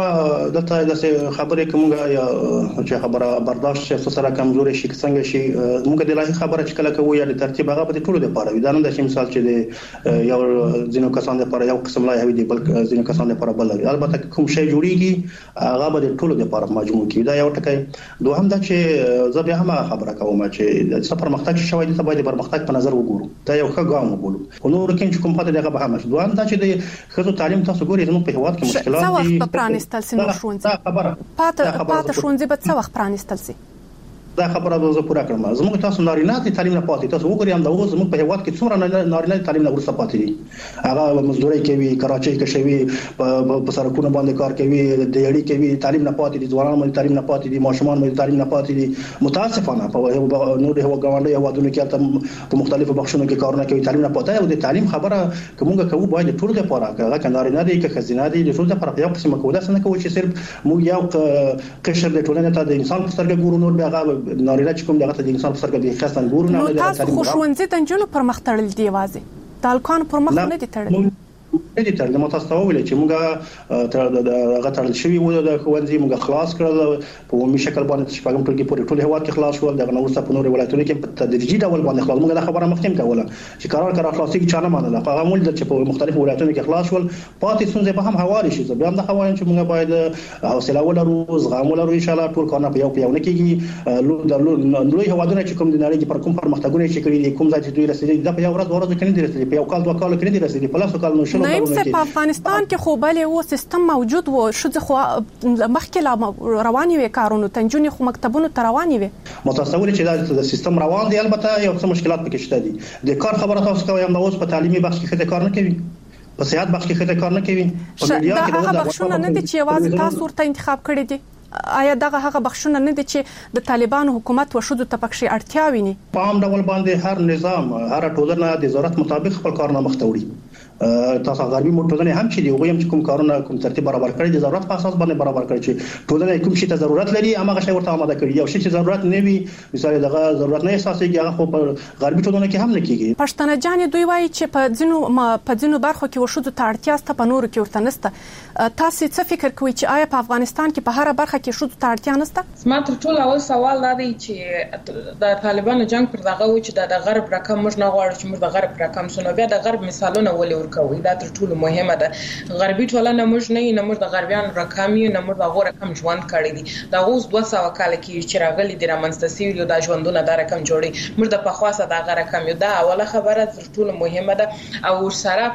دغه خبرې کومه یا چې خبره برداشت شي سره کمزوري شي څنګه شي موږ د لایحه خبره چې کله کوو یا د ترتیب هغه په ټولو لپاره دا نه د مثال چې د یو ځینو کسان لپاره یو قسم لایحه دی بل ځینو کسان لپاره بل البته کوم شی جوړیږي هغه به د ټولو لپاره مجموع کی دا یو ټکی دوهم دا چې زه به هم خبره کوم چې د سفر مختګ شوی دی باید پرمختګ په نظر وګورو دا یو ښه ګام وګورو خو نور کې چې کوم پته دغه به هم دوهم دا چې د خزو تعلیم تاسو ګورئ زموږ په هواد کې مشکلات دي څه وخت پرانستل سي نو شونځي پاته شونځي به څه وخت پرانستل سي دا خبره زه پوره کړم زموږ تاسو نارینه دي تعلیم نه پاتې تاسو وګورئ هم دا اوس زموږ په هواد کې څومره نارینه تعلیم نه ورسره پاتې دي هغه مزدوري کوي کراچۍ کې شوی په سرکونو باندې کار کوي د یړی کوي تعلیم نه پاتې دي ځوانان باندې تعلیم نه پاتې دي ماشومان باندې تعلیم نه پاتې دي متاسفانه په نور هو غونډه هوادونو کې په مختلفو بخښونو کې کارونه کوي تعلیم نه پاتې او د تعلیم خبره کومه کوو باید ټول لپاره هغه نارینه دي که خزینه دي د ټول لپاره یو قسم کوو دا څنګه کوي چې صرف مو یو قشر د ټولنې ته د انسان په سترګه ګورو نور به هغه نارینه چې کوم دغه د انسان په سترګه د خاصن ګورو نه د تعلیم خوشونځي د جنونو پر مخ تړل دی وازه د الکان پر مخ نه دي تړل نه دي تړل متاسفه ویل چې موږ هغه تړل شوی و د خوندې موږ خلاص کړل په عمومي شکل باندې شپږم ټولګي پورې ټول هواد کې خلاص شول دغه نو ورسته په نور ولایتونو کې په تدریجي ډول باندې خلاص موږ دا خبره مخکې کوله چې قرار خلاصي کې چانه مانله هغه مول د چې په مختلفو ولایتونو کې خلاص شول پاتې څنګه به هم حواله شي بیا هم د حواله چې موږ باید حوصله ولرو زغم ولرو ان شاء الله ټول کارونه په یو نه کېږي لوی هوادونه چې کوم د نړۍ پر کوم پرمختګونه چې کړي دي کوم ځای چې دوی رسېدلي دا په یو ورځ کې نه دي رسېدلي په یو کال دوه کال کې نه دي رسېدلي په لاسو کال نو شلو افغانستان کې خو بل یو سیستم موجود و شذ خو مخکې لا رواني وي کارونه تنجونی خو مکتبونو ته رواني وي متصور چې دا سیستم روان دی البته یو څه مشکلات پکې شته دي د کار خبره تاسو کوي هم اوس په تعلیمي بخش کې کار نه کوي په صحت بخش کې کار نه کوي په میډیا کې دا بخښونه نه دي چې یوازې تاسو ورته انتخاب کړی دي آیا دغه هغه بخښونه نه دي چې د طالبانو حکومت وشود ته پکې اړتیا ویني په عام ډول باندې هر نظام هر ټولنه د ضرورت مطابق خپل کارونه مختوړي تاسو غربي موټرونه هم چې دی وګورم چې کوم کارونه کوم ترتیب برابر کړی د ضرورت په اساس باندې برابر کړی چې ټولنه کوم شي ته ضرورت لري هغه شی ورته آماده کړی یو شی چې ضرورت نه وي مثال دغه ضرورت نه احساسېږي هغه خو په غربي ټولنه کې هم نه کیږي پښتنه جان دوی وایي چې په ځینو برخو کې وشود ته اړتیا ست په نورو کې ورته نسته تاسو څه فکر کوئ چې آیا په افغانستان کې په هر برخه کې شود ته اړتیا نسته ما تر ټولو اول سوال دا دی چې د طالبانو جنگ پر دغه و چې د غرب رقم موږ نه غواړو چې موږ د غرب رقم سونه بیا د غرب مثالونه ولې ورکوي دا تر ټولو مهمه ده غربي ټولنه موږ نه موږ د غربيان رقم یو نه موږ د غوړ رقم ژوند کړی دي دا اوس 200 کال کې چې راغلي د رامنځته سیو د ژوندونه د رقم جوړي موږ د پخواسه د رقم یو دا اوله خبره تر ټولو مهمه ده او سره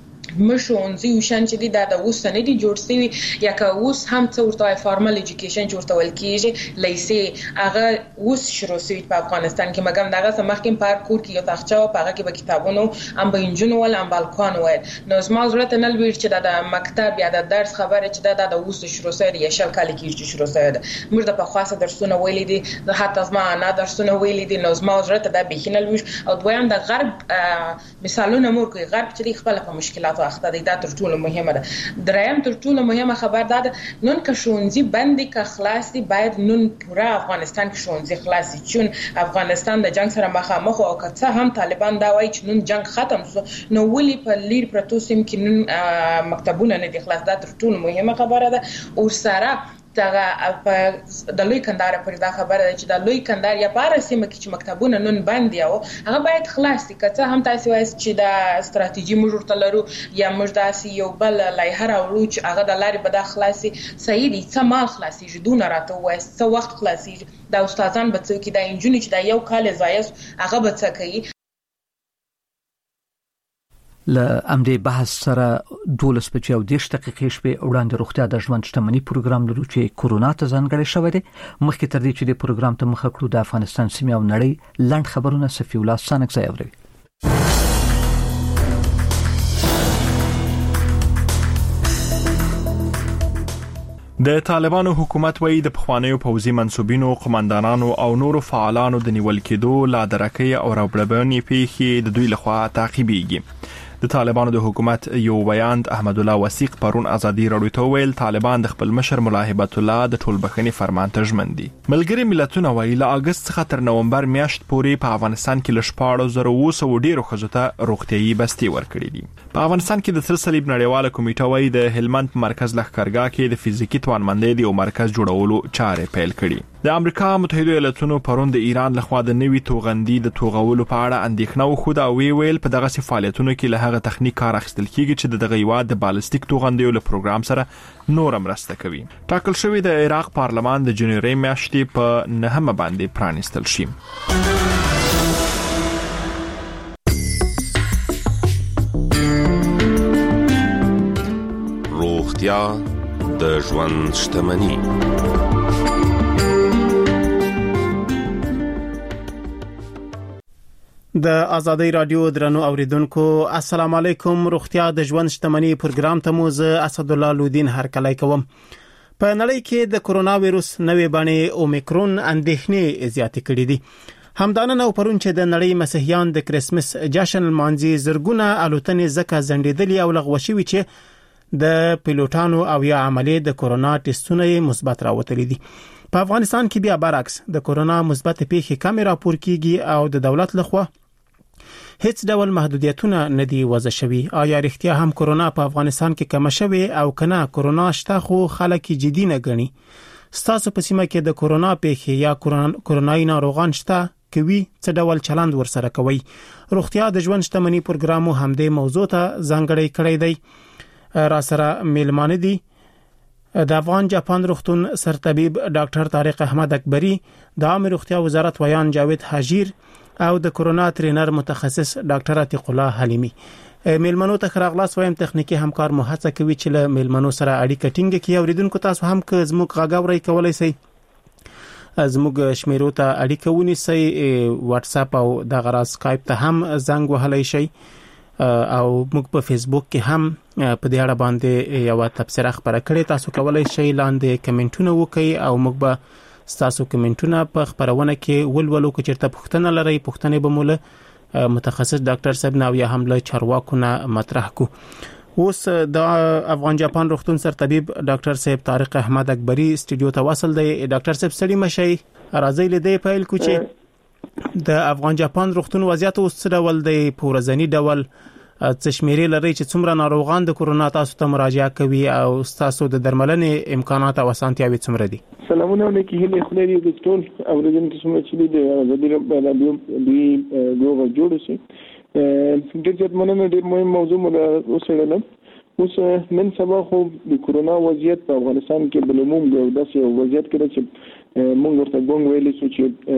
مشونځي وشان چې د اوس نه دي جوړ شوی یا که اوس هم څه ورته فارمل ایجوکیشن جوړته ول کیږي لیسې هغه اوس شروع شوی په افغانستان کې مګم دغه سمخکې په کور کې یو تاخچه او هغه کې به کتابونو ام به انجن ول ام بالکون ول نو زما ضرورت نه لوي چې د مکتب یا د درس خبره چې د اوس شروع شوی یا شل کال کې چې شروع شوی ده موږ د پخواسه درسونه ویلې دي د حتی زما نه درسونه ویلې دي نو زما ضرورت د بهینه لوي او دویم د غرب مثالونه مور کوي غرب چې خپل په مشکلات اخته دي دا تر ټولو مهمه ده دریم تر ټولو مهمه خبر ده نن که شونځي بندي که خلاصي باید نن پورا افغانستان کې شونځي خلاصي چون افغانستان د جنگ سره مخامخ او که هم طالبان دا وایي چې نن جنگ ختم شو نو ولي په لیر پروتو سیم کې نن مکتبونه نه دي خلاص دا تر ټولو مهمه خبره ده او سره دغه د لوی کندهار پر دا خبره ده چې د لوی کندهار یا بار سیمه کې چې مکتبونه نن بند یو هغه باید خلاص شي. که څه هم تاسو وایي چې د استراتیژي موږ ورته لرو یا موږ داسې یو بل لایحه راوړو چې هغه د لارې به دا خلاصي صحیح دي. څه مال خلاصي جدونه راته وایي څه وخت خلاصي د استادان به څه کې د انجونی چې د یو کال ځایس هغه به څه کوي. ل امدې بحث سره 12 بجې 10 دقیقې شپې وړاندې روغتیا د ژوند شتمنۍ پروګرام لرو چې کورونا ته ځانګړی شوی دی. مخکې تر دې چې د پروګرام ته مخه کړو د افغانستان سیمه او نړۍ لند خبرونه صفی الله سانکزی اوري. د طالبانو حکومت وایي د پخوانیو پوځي منسوبینو قومندانانو او نورو فعالانو د نیول کېدو لا درکې او راوړبنې پیښې د دوی لخوا تعقیبېږي. د طالبانو د حکومت یو بیان احمد الله وثیق پرون ازادي راډیو ته ویل طالبان د خپل مشر ملا هیبت الله د ټولبخښنې فرمان ته ژمن دي. ملګری ملتونه وایي له اگست څخه تر نومبر میاشت پورې په افغانستان کې ل 14,000 ډیرو ښځو ته روغتيایي بستي ورکړي دي. په افغانستان کې د سر صلیب نړیواله کمیټه وایي د هلمند مرکز لښکرګاه کې د فزیکی توانمندۍ د یو مرکز جوړولو چارې پیل کړي. د امریکا متحده ایالاتونو پرون د ایران لخوا د نوي توغندي د توغولو په اړه اندېښنه وښوده او ویل په دغه فعالیتونو کې له هغه تخنیک کار اخیستل کیږي چې دغه هیواد د بالستیک توغندیو له پروګرام سره نور مرسته کوي. ټاکل شوی د عراق پارلمان د جنوري میاشتې په 9 باندې پرانیستل شي. روغتیا د ژوند شتمنۍ. د ازادي رادیو درنو اوریدونکو السلام علیکم. روغتیا د ژوند شتمنۍ پروګرام ته مو زه اسد الله لودین هرکلی کوم. په نړۍ کې د کورونا وایروس نوې بڼه اومیکرون اندېښنې زیاتې کړې دي. همدانه نو پرون چې د نړۍ مسیحیان د کریسمس جشن مانځي زرګونه الوتنې زکه زندېدلې او لغوه شوې چې د پیلوټانو او یا عملي د کورونا ټیسټونه مثبت راوتلي دي. په افغانستان کې بیا برعکس د کورونا مثبت پیښې کم راپور کیږي او د دولت لخوا هیڅ ډول محدودیتونه نه دی وضع شوی. آیا رښتیا هم کورونا په افغانستان کې کم شوی او کنه کورونا شته خو خلک جدي نه ګڼي؟ ستاسو په سیمه کې د کورونا پیښې یا کورونایي ناروغان شته کوي څه ډول چلند ورسره کوي؟ روغتیا د ژوند شتمنۍ پروګرام همدې موضوع ته ځانګړی کړی دی. را سره میلمانه دي د افغان جاپان روغتون سرطبيب ډاکټر طارق احمد اکبری، د عامه روغتیا وزارت ویان جاوید حجیر او د کورونا ټرینر متخصص ډاکټر عتیق الله حلیمی. میلمنو ته خراغلاس وایم تخنیکی همکار مو هڅه کوي چې له میلمنو سره اړیکه ټینګه کړي. اوریدونکو تاسو هم که زموږ غاګاوري کولای شئ زموږ شمیرو ته اړیکه ونیسئ، واتس اپ او د غرا اسکایپ ته هم زنګ وهلای شئ او موږ په فیسبوک کې هم په دې اړه باندې یو تبصره خبره کړې، تاسو کولای شئ لاندې کمنټونه وکړئ او موږ به تاسو کمنټونه په خبرونه کې ولولو. که چیرته پوښتنه لرئ پوښتنه به موږ متخصص ډاکټر صاحب نو یا هم له چارواکو نه مطرح کو. اوس د افغان جاپان روغتون سرطبيب ډاکټر صاحب طارق احمد اکبری استودیو ته وصل دی. ډاکټر صاحب ستړي مشي، راځي لیدې پیل کو چې د افغان جاپان روغتون وضعیت اوس څه ډول دی؟ په ورځنی ډول څه شمیرې لري چې څومره ناروغان د کورونا تاسو ته مراجعه کوي او تاسو د درملنې امکانات او اسانتیاوې څومره دي؟ سلامونه علیکم. هله خلری د ټول اوریدونکو څخه چې د ازادي راډیو دی لوګو جوړ شي. د دې مننه ډېر مهم موضوع مله وسړل. اوس نن سبا خو د کورونا وضعیت په افغانستان کې بل عموم د داسې وضعیت کې چې مونږ ورته ګونګ ویلې سو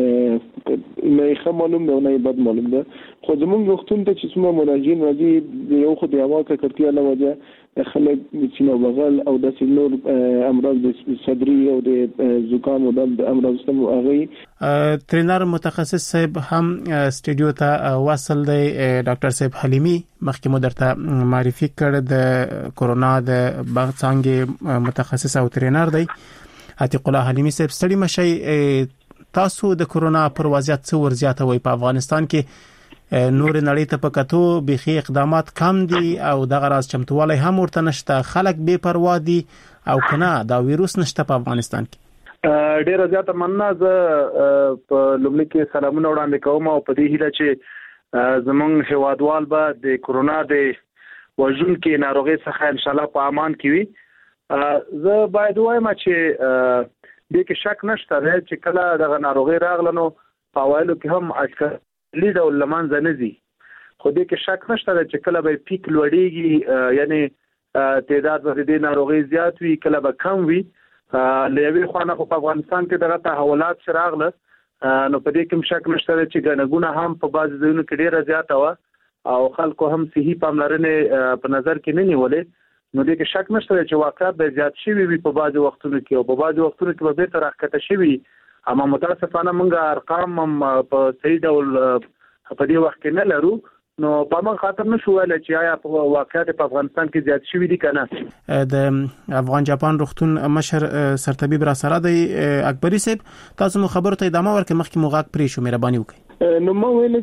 چې نه ښه معلوم ده نه بد معلوم ده. خو زمونږ وختونه ته چې څومره مراجعین راځي یو خو د هوا ککړتیا له وجه خلک سینه بغل او د نور امراض د صدري او د زکام او د امراض سم هغه ټرینر متخصص صاحب هم استودیو ته وصل دی. ډاکټر صاحب حلیمی مخکې مو درته معرفي کړ د کورونا د څنګه متخصص او ټرینر دی. عتیق الله حلیمی صاحب ستړي مشي، تاسو د کورونا پر وضعیت څه ورزیاته وي؟ په افغانستان کې نور نړۍ ته پکاتو بيخي اقدامات کم دي او دغه راز چمتووالی هم ورته نشته، خلک بے پروا دي او کنه دا وایروس نشته په افغانستان کې. ډیر زیاته مننه. زه په لومړي کې سلامونه وړاندې کوم او په دې هیله چې زمونږ هیوادوال به د کورونا د وژونکو ناروغي څخه ان شاء الله په امان کې وي. زه باید وایم چې د کې شک نشته چې کله د ناروغي راغلنو په وایلو کې هم اټکلي ډول لمانځه نه دي خو د کې شک نشته چې کله به پیک لوړیږي یعنی تعداد به د ناروغي زیات وي کله به کم وي لوي خوانه په افغانستان کې دغه تحولات شراغله نو په دې کې شک نشته چې ګڼګونه هم په بعض ځایونو کې ډیره زیاته و او خلکو هم صحي پاملرنه په نظر کې نه نیولې نو دې کې شک نشته چې واقعیت به زیات شي وي په بعض وختونو کې او په بعض وختونو کې به به تر راکته شي اما متاسفانه موږ ارقام په صحیح ډول په دې وخت کې نه لرو نو په ما خاطر نشو ویل چې آیا په واقعیت په افغانستان کې زیات شوی دي کنه د افغان جاپان روغتون مشر سرطبيب را سره د اکبري صاحب تاسو مو خبرو ته ادامه ورکړئ مخکې مو غاک پرې شو مهرباني وکړئ نو ما ویل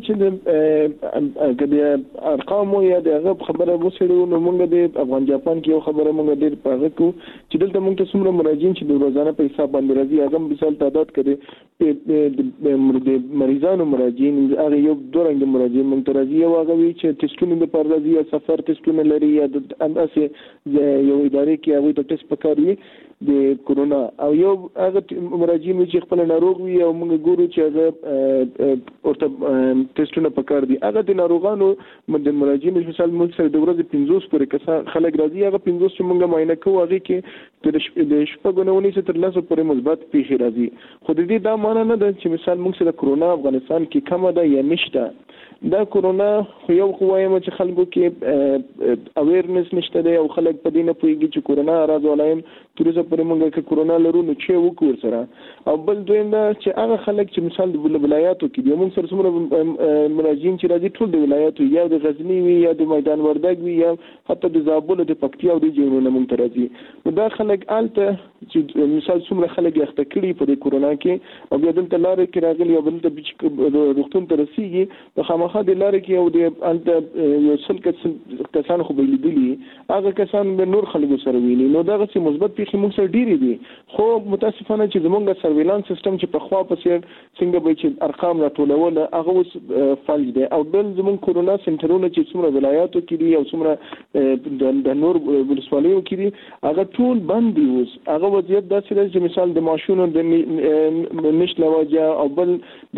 چې د ارقام یا د خبره وسړو نو موږ د افغان جاپان کې یو خبره موږ ډیر پاغه کو چې دلته موږ ته څومره مراجعین چې د روزانه په حساب باندې راځي هغه مثال تعداد کړي د مریضانو مراجعین هغه یو دورنګ مراجعین موږ ته راځي او هغه وی چې ټیسټونه د پرځي یا سفر ټیسټونه لري یا د اماسه یو ادارې کې هغه د ټیسټ پکاري د کورونا او یو هغه مراجعین چې خپل ناروغ وي او موږ ګورو چې هغه ورته ټیسټونه پکار دي هغه د ناروغانو د مراجعین مثال موږ سره د ورځې 50 پورې کسان خلک راځي هغه 50 چې موږ معاینه کوو هغه کې د شپږونی څخه تر 10 پورې مثبت پیښې راځي خو د دې دا معنی نه ده چې مثال موږ سره کورونا افغانستان کې کم ده یا نشته دا کورونا یو خوایم چې خلکو کې اویرنس نشته دی او خلک په دې نه پوهیږي چې کورونا راز ولایم ترڅو پر موږ کې کورونا لرو نو چې وکور سره او بل دویم دا چې هغه خلک چې مثال د ولایاتو کې دی موږ سره څومره مراجعین چې راځي ټول د ولایاتو یا د غزنی وي یا د میدان وردګ وي یا حتی د زابل د پکتیا او د جنونو موږ ته راځي نو دا خلک آلته چې مثال څومره خلک یخته کړي په کورونا کې او بیا دلته لارې کې راغلي او دلته روغتون ته رسیږي په خامخا د لارې کې او د انت یو څل کسان خو بلیدلی هغه کسان د نور خلکو سره ویني نو دا غوښتي مثبت پیښې موږ سره ډېری دي خو متاسفانه چې زمونږ سرویلانس سیستم چې په خوا پسې څنګه به چې ارقام راټولول هغه اوس فلج دی او بل زمونږ کورونا سنټرونه چې څومره ولایاتو کې دي او څومره د نور ولسوالیو کې دي هغه ټول بند دي اوس هغه وضعیت داسې دی چې مثال د ماشونو د نشله وجه او بل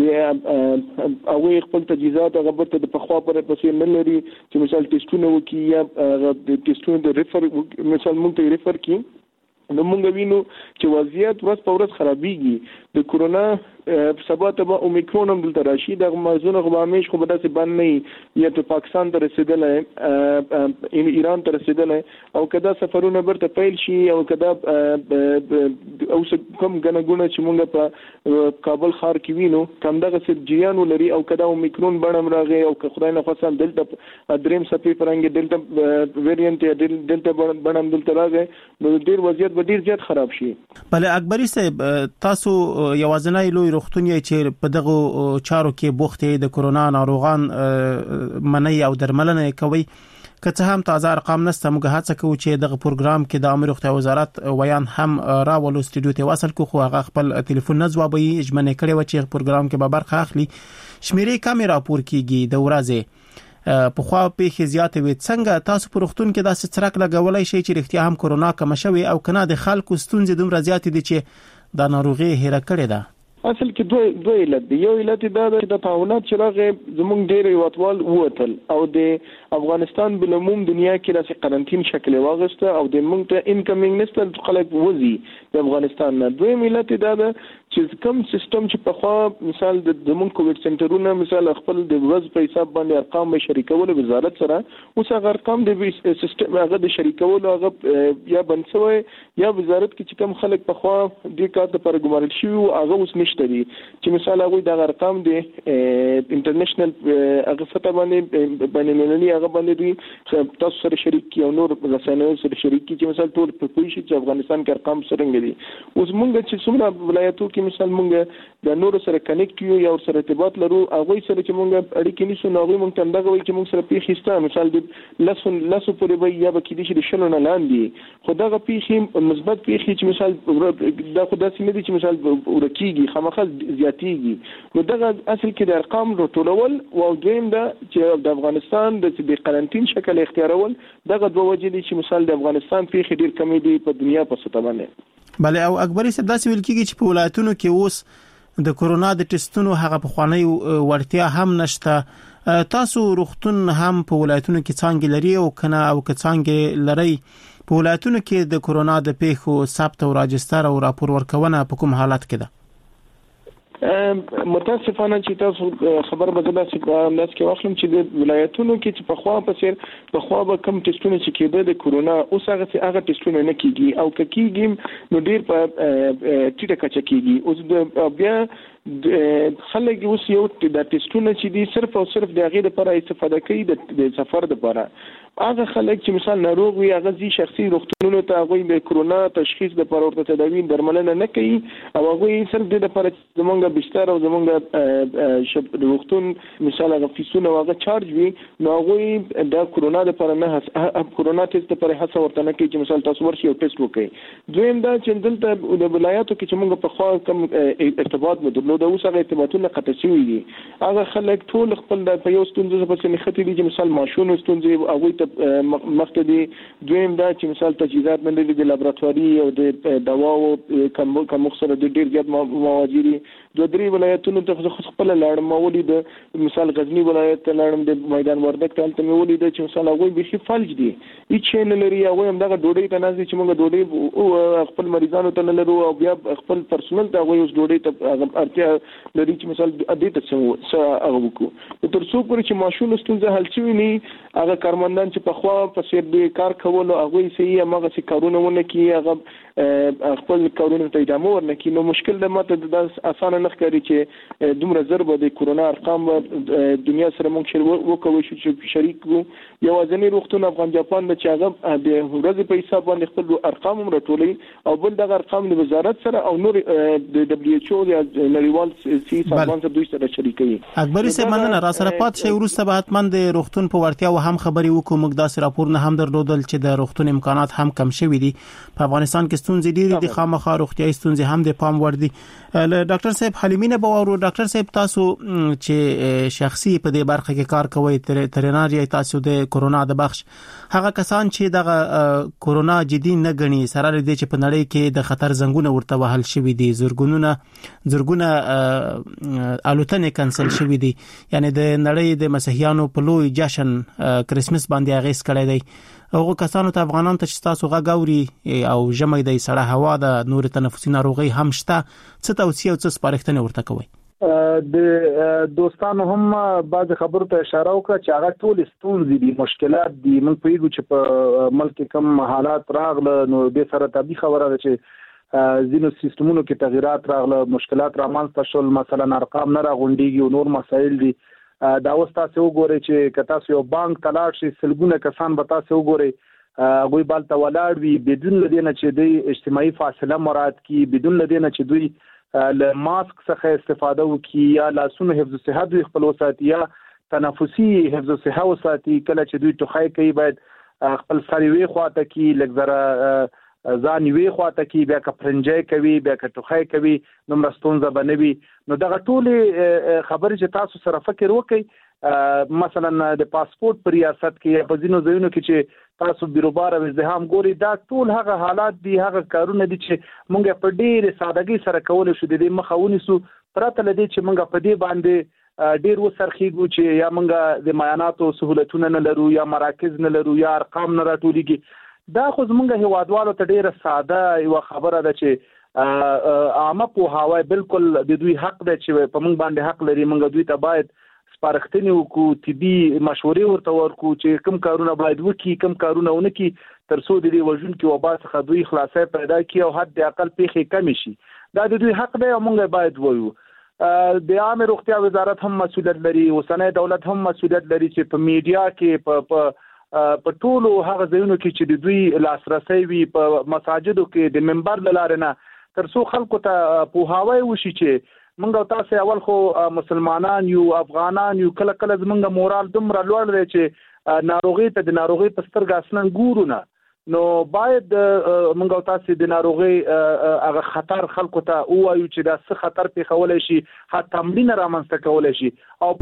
د هغوی خپل تجهیزات هغه به د پخوا پر پسې نه لري چې مثال ټیسټونه وکړي یا د ټیسټونو د ریفر مثال موږ ته ریفر کړي نو موږ وینو چې وضعیت ورځ په ورځ خرابېږي د کورونا سبا ته اومیکرون هم دلته راشي د مازونه غوامیش خو به داسې بند نه یا ته پاکستان ته رسیدلی ایران ته رسیدلی او کدا سفرونه برته پیل شي او کدا اوس کوم ګڼه چې موږ په کابل ښار کې وینو کم دغه جریان لري او کدا اومیکرون بڼه راغی او که خدای نه خاصه دلته دریم سپی پرنګ دلته ویریانت یا دلته بڼه دلته راغی نو ډیر وضعیت به ډیر زیات خراب شي بل اکبري صاحب تاسو یوازنۍ لوی روغتون چې په دغه چارو کې بوختي د کورونا ناروغان منی او درملنه کوي که څه هم تازه ارقام نشته موږ هڅه کوو چې دغه پروګرام کې د امر روغتیا وزارت ویان هم راولو استودیو ته وصل کو خو هغه خپل ټلیفون نه ځوابوي اجمنه کړي و چې پروګرام کې به برخه اخلي شمیرې کیمرا پور کیږي د ورځې په خوا په زیات وي څنګه تاسو په روغتون کې داسې څرک لګولای شي چې رښتیا هم کورونا کم شوي او کنه د خلکو ستونزې دومره زیات دي چې د ناروغي هېره کړې ده اصل کې دوه علت دی یو علت دا د تعاونات چې راغې زموږ ډېر یواتوال ووتل او د افغانستان بلموم دنیا کې راځي قرنټین شکل واغسته او د موږ ته انکمینګ نسل خلک وځي د افغانستان نه دویم علت دا ده چې کوم سیستم چې په خوا مثال د زموږ کووډ سنټرونه مثال خپل د ورځ په حساب باندې ارقام به شریکول وزارت سره اوس هغه ارقام د سیستم هغه د شریکول هغه یا بنسوي یا وزارت کې چې کوم خلک په خوا د کار د پرګمارل شي هغه اوس نشته دي چې مثال هغه د ارقام د انټرنیشنل هغه سره باندې بینالمللي هغه باندې دوی تاسو سره شریک کی او نور رسنیو سره شریک کی چې مثال ټول په کوشش چې افغانستان کې ارقام څنګه دي اوس موږ چې څومره ولایتو کې چې مثال مونږ د نورو سره کنیکټ یو یا سره ارتباط لرو هغه سره چې مونږ اړیکې نیسو نو هغه مونږ ته دغه وایي چې مونږ سره پیښیسته مثال د لاسو پورې به یا به کې دي شلو نه لاندې خو دغه پیښې مثبت پیښې چې مثال دا خو داسې نه دي چې مثال ورکیږي خامخا زیاتیږي نو دغه اصل کې د ارقام راټولول او دویم دا چې د افغانستان د قرنټین شکل اختیارول دغه دوه وجې دي چې مثال د افغانستان پیښې ډیر کمې دي په دنیا په سطح باندې بله او اکبري صاحب داسې ویل کېږي چې په ولایتونو کې اوس د کورونا د ټیسټونو هغه په خوانی ورتیا هم نشته تاسو روغتون هم په ولایتونو کې څنګه لري او کنه او څنګه لري په ولایتونو کې د کورونا د پیښو ثبت او راجستر او راپور ورکونه په کوم حالت کې ده متاسفانه چې تاسو خبر بدله شي انداز کې واخلم چې د ولایتونو کې چې په خوا په سیر په خوا به کم ټیسټونه چې کېده د کورونا اوس هغه ټیسټونه نه کیږي او کېږي نو ډیر په ټیټه کچه کیږي اوس د بیا خلک اوس یو د ټیسټونه چې دي صرف او صرف د هغه لپاره استفاده کوي د سفر لپاره هغه خلک چې مثال ناروغ وي هغه ځي شخصي روغتونونو ته هغه د کورونا تشخیص د لپاره ورته تداوی درملنه نه کوي او هغه صرف د لپاره زمونږ بستر او زمونږ روغتون مثال هغه فیسونه هغه چارج وي نو هغه د کورونا لپاره نه کورونا ټیسټ لپاره هڅه ورته نه کوي چې مثال تاسو ورشي او ټیسټ وکړي دویم دا چې دلته د ولایتو کې چې موږ په خوا کم ارتباط مو د اوس هغه ارتباطونه قطع شوي دي هغه خلک ټول خپل د په یو ستونزه په څیر خطي دي چې مثال ماشونو ستونزې هغه مخکې دي دویم دا چې مثال تجهیزات نه لري د لابراتواري او د دواو کوم سره د ډیر زیات مواد دي دوه درې ولایتونو ته خپل لاړم ولې د مثال غزنی ولایت ته لاړم د میدان وردګ ته ته ولې د چې مثال هغه به شي فلج دي هیڅ نه لري هغه هم دغه ډوډۍ ته نازي چې موږ ډوډۍ خپل مریضانو ته نه لرو او بیا خپل پرسونل ته هغه اوس ډوډۍ ته اړتیا لري چې مثال ادې ته څه هغه وکړو تر څو پورې چې ماشوم ستونزه حل شي نه هغه کارمندان چې په خوا په سیر دي کار کول او هغه صحیح هغه څه کارونه ونه کوي هغه خپل کارونه ته ادامه ورنکړي نو مشکل د ماته د اسانه نه ښکاري چې دومره ضرب د کورونا ارقام دنیا سره موږ وکوي چې شریک وو یوازینی روغتون افغان جاپان چې هغه د ورځې په حساب باندې خپل ارقام هم راټولي او بل دغه ارقام د وزارت سره او نور د دبليو ایچ او د نړیوال سي سازمان سره دوی سره شریکوي اکبري صاحب مننه را سره پات شي ورسته به حتمان د روغتون په ورتیا و هم خبري وکړو موږ داسې راپور نه هم درلودل چې د روغتون امکانات هم کم شوي دي په افغانستان کې ستونزې ډېرې دي خامخا روغتيایي ستونزې هم د پام وړ دي ډاکټر صاحب حلیمینه باور ډاکټر صاحب تاسو چې شخصي په دې برخه کې کار کوي ترنار یې تاسو د کورونا د بخش هغه کسان چې د کورونا جدي نه غني سره لري چې په نړۍ کې د خطر زنګونه ورته وهل شوي دي زرګونه الوتنې کنسل شوي دي یعنی د نړۍ د مسیحیانو په لوی جشن کریسمس باندې اغیز کړی دی هغه کسانو ته افغانان ته چې تاسو غاوري او ژمي د سړه هوا د نور تنفسي ناروغي هم شته څه توصيه او څه سپارښتنه ورته کوي د دوستانو هم بعض خبرو ته اشاره وکړه چې هغه ټول ستونزې دي مشکلات دي موږ پیګو چې په ملک کم حالات راغله نو د سره طبي خبره ده چې زینو سیستمونو کې تغیرات راغله مشکلات رامنځته شول مثلا ارقام نه راغونډيږي او نور مسایل دي دا اوس تاسو وګورئ چې کتا یو بانک تلاش شي سلګونه کسان به تاسو وګورئ غوي بالته ولاړ وي بدون لدینه چې دوی اجتماعي فاصله مراد کی بدون لدینه چې دوی له ماسک څخه استفاده وکي یا لاسونو حفظ صحت دوی خپل وساتي یا تنفسي حفظ صحت وساتي کله چې دوی ټوخای کوي باید خپل سریوي خواته کی لګزره ځان وی خواته کی بیا کفرنجای کوي بیا کټوخای کوي نو مرستونزه بنوي نو دغه ټول خبرې چې تاسو سره فکر وکړئ مثلا د پاسپورت پر ریاست کې په ځینو ځایونو کې چې تاسو بیروبار او ازدحام ګوري دا ټول هغه حالات دي هغه کارونه دي چې مونږ په ډېر سادهګي سره کول شو د مخاوني سو پرته لدی چې مونږ په دې باندې ډېر وسرخیږو چې یا مونږ د معایناتو سہولتونه نه لرو یا مراکز نه لرو یا ارقام نه راټولېږي دا خو زمونږ هیوادوالو ته ډیره ساده یو خبره ده چې عامه په هواي بالکل د دوی حق ده چې په موږ باندې حق لري موږ دوی ته باید سپارښتنې وکړو طبي مشورې ورته ورکړو چې کوم کارونه باید وکړي کوم کارونه ونه کړي تر څو د دې وژونکو وبا څخه دوی خلاصي پیدا کړي او حد اقل پیښې کم شي دا د دوی حق ده او موږ باید وایو د عامه روغتیا وزارت هم مسؤلیت لري اوسنۍ دولت هم مسؤلیت لري چې په میډیا کې په ټولو هغه ځایونو کې چې د دوی لاسرسي وي په مساجدو کې د منبر لاره نه ترڅو خلکو ته پوهاوی وشي چې موږ تاسو اول خو مسلمانان یو افغانان یو کله کله زمونږ مورال دومره لوړ دی چې ناروغي ته د ناروغي په سترګه اصلا ګورو نه نو باید موږ تاسو د ناروغي هغه خطر خلکو ته وایو چې دا څه خطر پیښولای شي حتی تمرین رامنځته کولای شي او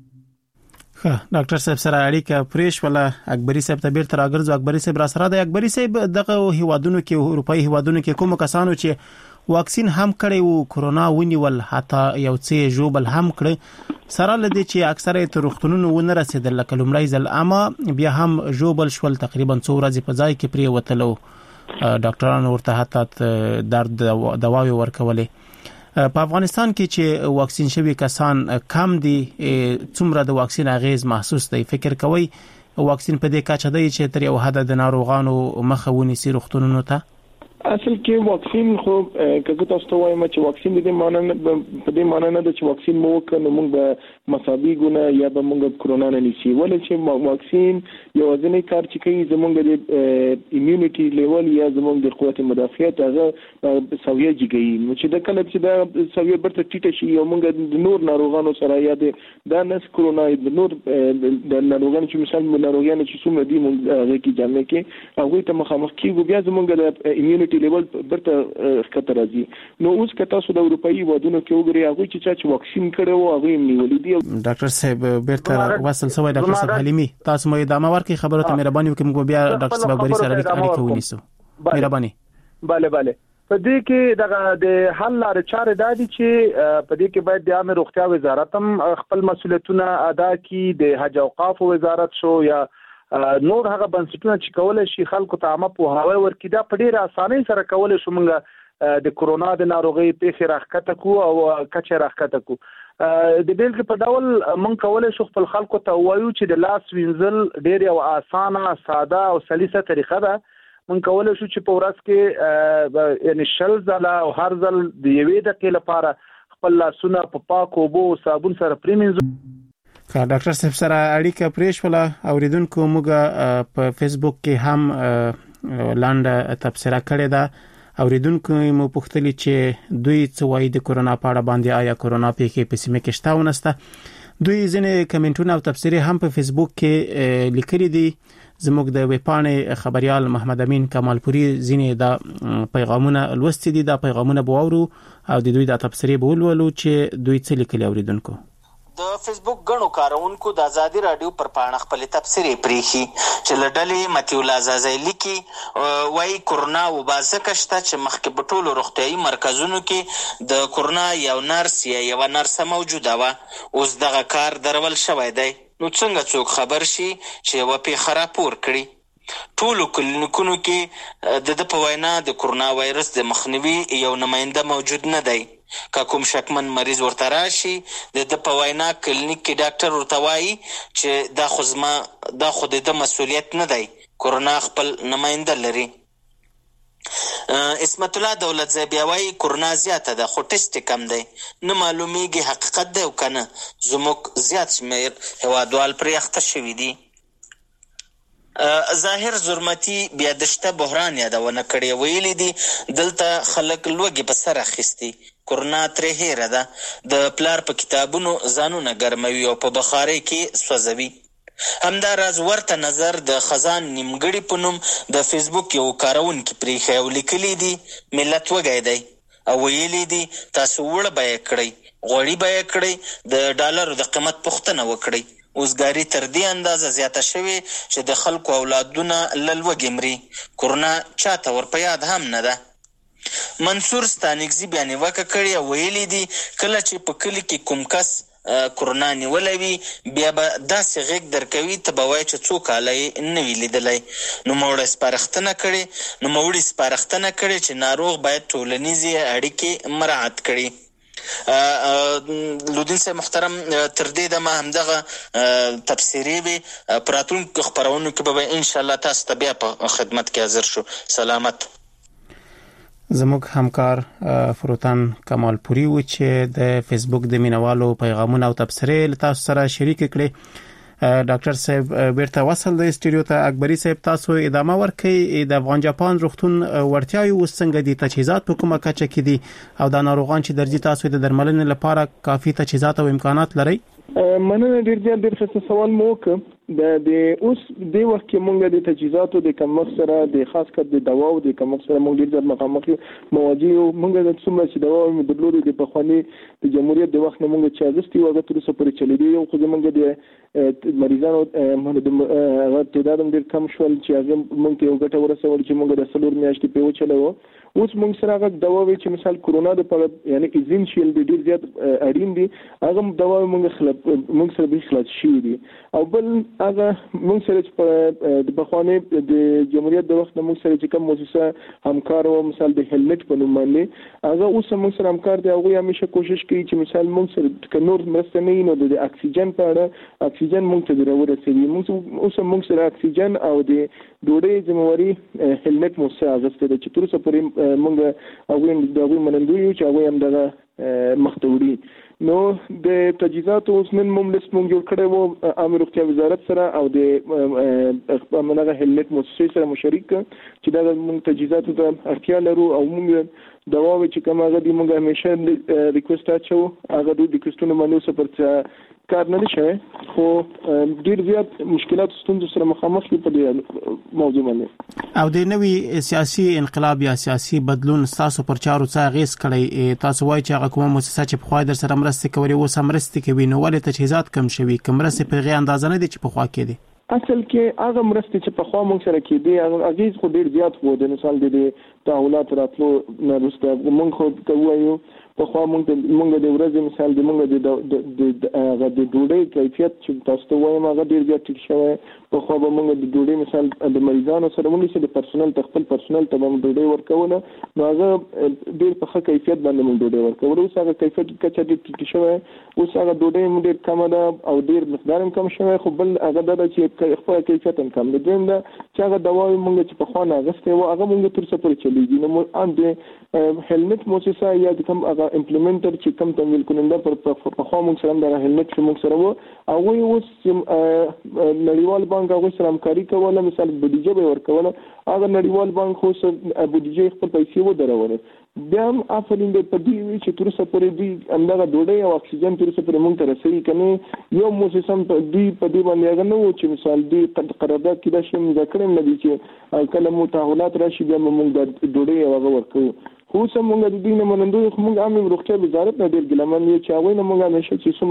ډاکټر صاحب سره اړیکه پریش ولا اکبری صاحب ته بیرته راګرځو. اکبری صاحب را سره د اکبری صاحب دغه هیوادونو کې اروپאי هیوادونو کې کوم کسانو چې واکسین هم کړي وو کورونا ونیول حتی یو څه جوبل هم کړي سره لدی چې اکثره ترختونونو ونه رسیدل لکه لومړی ځل اما بیا هم جوبل شول تقریبا 2 ورځې په ځای کې پری وتلو ډاکټرانو ورته حتی درد دواوی ورکولې. په افغانستان کې چې واکسین شوی کسان کم دي څومره د واکسین اغیز محسوس دی فکر کوي واکسین په دې کچه دی چې تر یو حد د ناروغانو مخه ونیسي روغتونونو ته؟ اصل کې واکسین خو کله تاسو ته وایم چې واکسین دې معنی په دې معنی نه ده چې واکسین مو وکړو موږ به مساوي ګونه یا به موږ کرونا نه نیسي ولې چې واکسین یو ځنې کار چې کوي زموږ د ایمیونټي لیول یا زموږ د قوت مدافعت هغه سویه جګي نو چې د کله چې دا سویه برته ټیټه شي یو موږ د نور ناروغانو سره یا د نس کرونا د نور د ناروغانو چې مثال ناروغانو چې څومره دي موږ هغه کې جامع کې هغه ته مخامخ کیږو بیا زموږ د ایمیونټي لیول برته خطر راځي. نو اوس که تاسو د اروپאי ودونو کې وګورئ هغه چې واکسین کړي وو هغه نیولې دي. ډاکټر صاحب بیرته وصل شوی ډاکټر صاحب حلیمی تاسو مې ادامه ورکړئ خبرو ته مهرباني وکړئ موږ بیا ډاکټر صاحب بری سره اړیکه ونیسو مهرباني. bale په دې کې د حل لارې چارې د دي چې په دې کې باید د عامه روغتیا وزارت هم خپل مسولیتونه ادا کړي د حج اوقاف وزارت شو یا نور هغه بنسټونه چې کولای شي خلکو ته عامه پوهاوی ورکړي دا په ډیره اسانۍ سره کولای شو موږ د کورونا د ناروغي پیښې راښکته کو او کچه راښکته کو د بیلګې په ډول موږ کولای شو خپل خلکو ته وایو چې د لاس وینځل ډیر یو اسانه ساده او سلیسه طریقه ده. موږ کولای شو چې په ورځ کې یعنی شل ځله او هر ځل د یوې دقیقې لپاره خپل لاسونه په پاکو اوبو او صابون سره پریمنځو. ډاکټر صاحب سره اړیکه پریش ولا اوریدونکو موږ په فیسبوک کې هم لاندې تبصره کړې ده اوریدونکو مو پوښتنه چې دوی څه وایي د کورونا په اړه باندې آیا کورونا پیښې په سیمه کې شته او نشته دوی ځینې کمنټونه او تبصرې هم په فیسبوک کې لیکلي دي. زموږ د ویپانې خبريال محمد امین کمالپوري ځینې د پیغامونه لوستي دي د پیغامونه بوورو او د دوی د تبصرې بولولو چې دوی څه لیکلي اوریدونکو. د فیسبوک غنو کارونکو د ازادي رادیو پر پاڼه خپل تبصرې پریخي چې لړلې متیول ازازي لیکي وای کورونا وباسه کشته چې مخکې په ټولو روغتيایي مرکزونو کې د کورونا یو نرس یا یو نرسه موجوده و اوس دغه کار درول شوی دی نو څنګه څوک خبر شي چې و په خرابور کړي ټولو کلینیکونو کې د په وینا د کورونا وایرس د مخنیوي یو نماینده موجود نه دی که کوم شکمن مریض ورته راشي د په وینا کلینیک کې ډاکټر ورته وایي چې دا خو د مسؤلیت نه دی کورونا خپل نماینده لري. اسمت الله دولت زبیاوی کورونا زیاته ده خو ټیسټ کم دی نه معلومیږي حقیقت دی او کنه زموږ زیات شمیر هوادوال پرې اخته شوي دي. ظاهر زرمتی بیا دشته بحران یادونه کړې ویلي دي دلته خلک لوګي په سر اخیستي کورونا ترې هېره ده د پلار په کتابونو ځانونه ګرموي او په بخارۍ کې سوځوي. همدا راز ورته نظر د خزان نیمګړي په نوم د فیسبوک یو کارونکي پریخي او لیکلي دي ملت وګی دی او ویلي دي تاسو وړ بیه کړئ غوړي بیه کړئ د ډالرو د قیمت پوښتنه وکړئ. اوسګاری تر دې اندازه زیاته شوی چې د خلکو اولادونه للوګي مري کورونا چاته ور په یاد هم نه ده. منصور ستانګزي بیان وکړی او ویلي دي کله چې په کلی کې کوم کس کورونا نیولوي بیا به داسې غږ درکوي ته به وایي چې څو کاله یې نه وي لیدلی نو موړی سپارښتنه کړې چې ناروغ باید ټولنیزې اړیکې مراعات کړي. لودین صاحب محترم تر دې دمه همدغه تفسیرې به پراتونکو خبرونو کې به ان شاء الله تاسو ته بیا په خدمت کې حاضر شو. سلامت. زموږ همکار فروتان کمالپوري و چې د فیسبوک د مینوالو پیغامونه او تبصرې له تاسو سره شریک کړي. ډاکټر صاحب بیرته وصل د استودیو ته. اکبري صاحب تاسو ادامه ورکړئ د افغان جاپان روغتون ورتیاوي وسنګ دي تجهیزات په کومه کچه کې دي او د ناروغان چې درځي تاسو د درملنې لپاره کافي تجهیزات او امکانات لرئ؟ مننه ډیر ښه سوال مو وکړ. د اوس د وخت کې مونږ د تجهیزاتو د کمښت سره د خاص کر د دواو د کمښت سره مونږ ډیر ځل مخامخ مواجه یو. مونږ د څومره چې دواو مې درلودې د پخوانی د جمهوریت د وخت نه مونږ چې اگست یو هغه تر اوسه پورې چلیدي یو. خو مونږ د مریضانو هغه تعداد ډیر کم شول چې هغه مونږ ته یو ګټه ورسول چې مونږ د 4 میاشتې په وچلو. اوس مونږ سره هغه دواوي چې مثال کورونا د پر یعنی ایزنشیل ډیر زیات اړین دي هغه دواوي مونږ سره به خلاص شي دي. او بل هغه مونږ سره چې د بخوانه د جمهوریت د وخت مونږ سره چې کوم مؤسسه همکار او مثال د هلمټ په نوم باندې هغه اوس مونږ سره همکار دي. هغه همیشه کوشش کوي چې مثال مونږ سره کنور مرسته نه نو د اکسیجن په اړه اکسیجن مونږ ته ورسېږي. مونږ سره اکسیجن او د ډوډۍ ذمہواری هلمټ مؤسسه اغسته د چتور سپوري مونږ هغه دغه منندوی چې هغه هم دغه مختوري. نو د تجهیزاتو اوس نن مونږ جوړ کړی وو امر روغتیا وزارت سره او د منغه هلمټ مؤسسه سره مشترک چې دا مونږ تجهیزاتو ته اړتیا لرو او مونږ دواوی چې کوم هغه دی مونږ همیشه ریکوست اچو هغه د ریکوستونو باندې سپورت کار نه شي. خو ډیر زیات مشکلات ستونزې سره مخامخ دي په دې موضوع باندې. او د نوې سیاسي انقلاب یا سیاسي بدلون تاسو پر چارو څه غیس کړی؟ تاسو وایي چې هغه کومه مؤسسه چې په خوا در سره مرسته کوي او سمرسته کوي نو ولې تجهیزات کم شوي؟ کمرسته په غي اندازه نه دي چې په خوا کې دي. اصل کې هغه مرسته چې په خوا مونږ سره کې دي هغه اغیز خو ډیر زیات وو. د مثال د تحولات راتلو نه وروسته مونږ خو کوو په خوا مونږ د ورځې مثال د مونږ د ډوډۍ کیفیت چې تاسو ته وایم هغه ډیر زیات ټیټ شوی. په خوا به مونږ د ډوډۍ مثال د مریضانو سره مونږ چې د پرسنل خپل پرسنل ته مونږ ډوډۍ ورکوله نو هغه ډیر په ښه کیفیت باندې مونږ ډوډۍ ورکوله. اوس هغه کیفیت کچه ډیر ټیټ شوی. اوس هغه ډوډۍ مونږ ډیر کم ده او ډیر مقدار هم کم شوی. خو بل هغه د چې خپل کیفیت هم کم ده. دویم دا چې هغه دواوی مونږ چې په خوا نه اغسته و هغه مونږ تر څه پورې چلیږي. نو مونږ د هلمټ مؤسسه یا د کوم هغه امپلیمنټر چې کوم تمویل کننده پر خوا مونږ سره د هلمټ چې مونږ سره وو هغه اوس نړیوال بانک هغه سره همکاري کوله. مثال بودیجه به ورکوله هغه نړیوال بانک خو بودیجه خپل پیسې و درول. بیا هم افرین د پدې چې تر څه پورې دی همدغه ډوډۍ او اکسیجن تر څه پورې مونږ ته رسېږي کنه یو مؤسسه په دې باندې هغه نه و چې مثال دی قرارداد کې دا شی مذاکره نه دي چې کله مو تحولات راشي بیا مونږ د ډوډۍ هغه ورکو. خو سمونږ د دې نه منندوی خو مونږ عام روغتیا وزارت نه ډیر ګلمن یو چې هغه نه مونږ نشه چې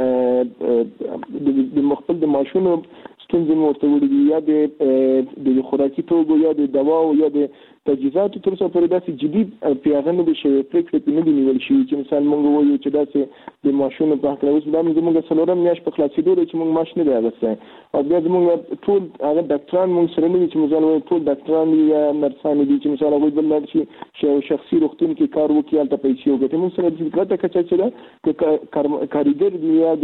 څومره د مخبل د ماشونو ستونزې ورته وړي یا د خوراکي توکو یا د دواو یا د تجهیزاتو تر څو پورې داسې جدي پیاغه نه دي شوی پریکړې نه دي نیول شوی چې مثال مونږ وایو چې داسې د ماشونو په حق اوس دا موږ څلورم میاشت په خلاصېدو چې مونږ ماش نه دی اغسته او بیا موږ ټول هغه ډاکټران مونږ سره نه چې مثال ټول ډاکټران یا نرسان دي چې مثال هغه بل نه شي شخصي روغتون کې کار وکړي البته پیسې وګټي. مونږ سره د ګټه کچا چې دا کاریګر دی یا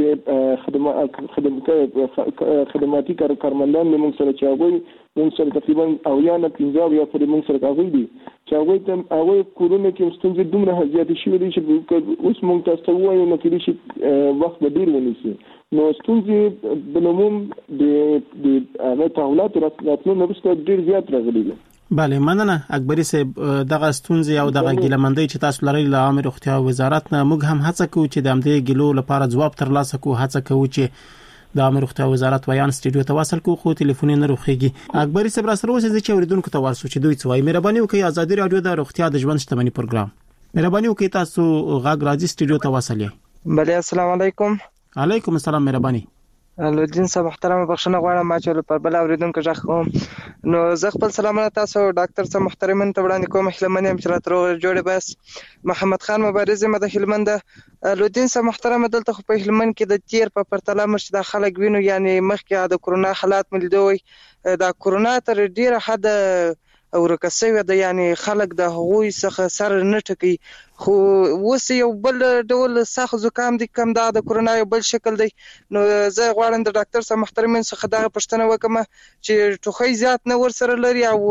د خدماتي کارمندان مونږ سره چې هغه مونږ سره تقریبا او یا نه 15 یا پر مونږ سره هغه دي چې هغه کورونا کې ستونزې دومره زیاتې شوې دي چې اوس مونږ تاسو وایو نو کې شي وخت به ډیر ونیسي. نو ستونزې بلومم د هغه تحولات راتلو نه وروسته ډیر زیات راغلي دي. بله مننه اکبري صاحب. دغه ستونزې او دغه ګیلمندۍ چې تاسو لرئ له عامه روغتیا وزارت نه موږ هم هڅه کوو چې د همدې ګیلو لپاره ځواب ترلاسه کوو. هڅه کوو چې د عامه روغتیا وزارت ویان استودیو ته وصل کوو خو ټلیفون نه روخیږي. اکبري صاحب سره اوسې چې اوریدونکو ته ورسو چې دوی څه وایي. مهرباني وکړئ ازادي رادیو د روغتیا د ژوند شتمنۍ پروګرام مهرباني وکړئ تاسو غاګ راځي استودیو ته وصل یې. بله السلام علیکم. علیکم السلام. مهرباني لودین صاحب محترم بخښنه غواړم ما چې پر بل اوریدونکو ځخ کوم نو زه خپل سلامونه تاسو ډاکټر صاحب محترمن ته وړاندې کوم. هلمند يم چې راترو جوړه بس محمد خان مبارز مده هلمند. لودین صاحب محترم دلته خو په هلمند کې د تیر په پرتله مرشد خلک وینو یعنی مخکې د کرونا حالات ملدوي د کرونا تر ډیره حد او رکسوي د یعنی خلک د هغوی څخه سر نه ټکی. خو اوس یو بل ډول سخت زکام دي کم د کرونا یو بل شکل دی. نو زه غواړم د ډاکټر صاحب محترمین څخه دا پوښتنه وکم چې ټوخی زیات نه ور سره لري او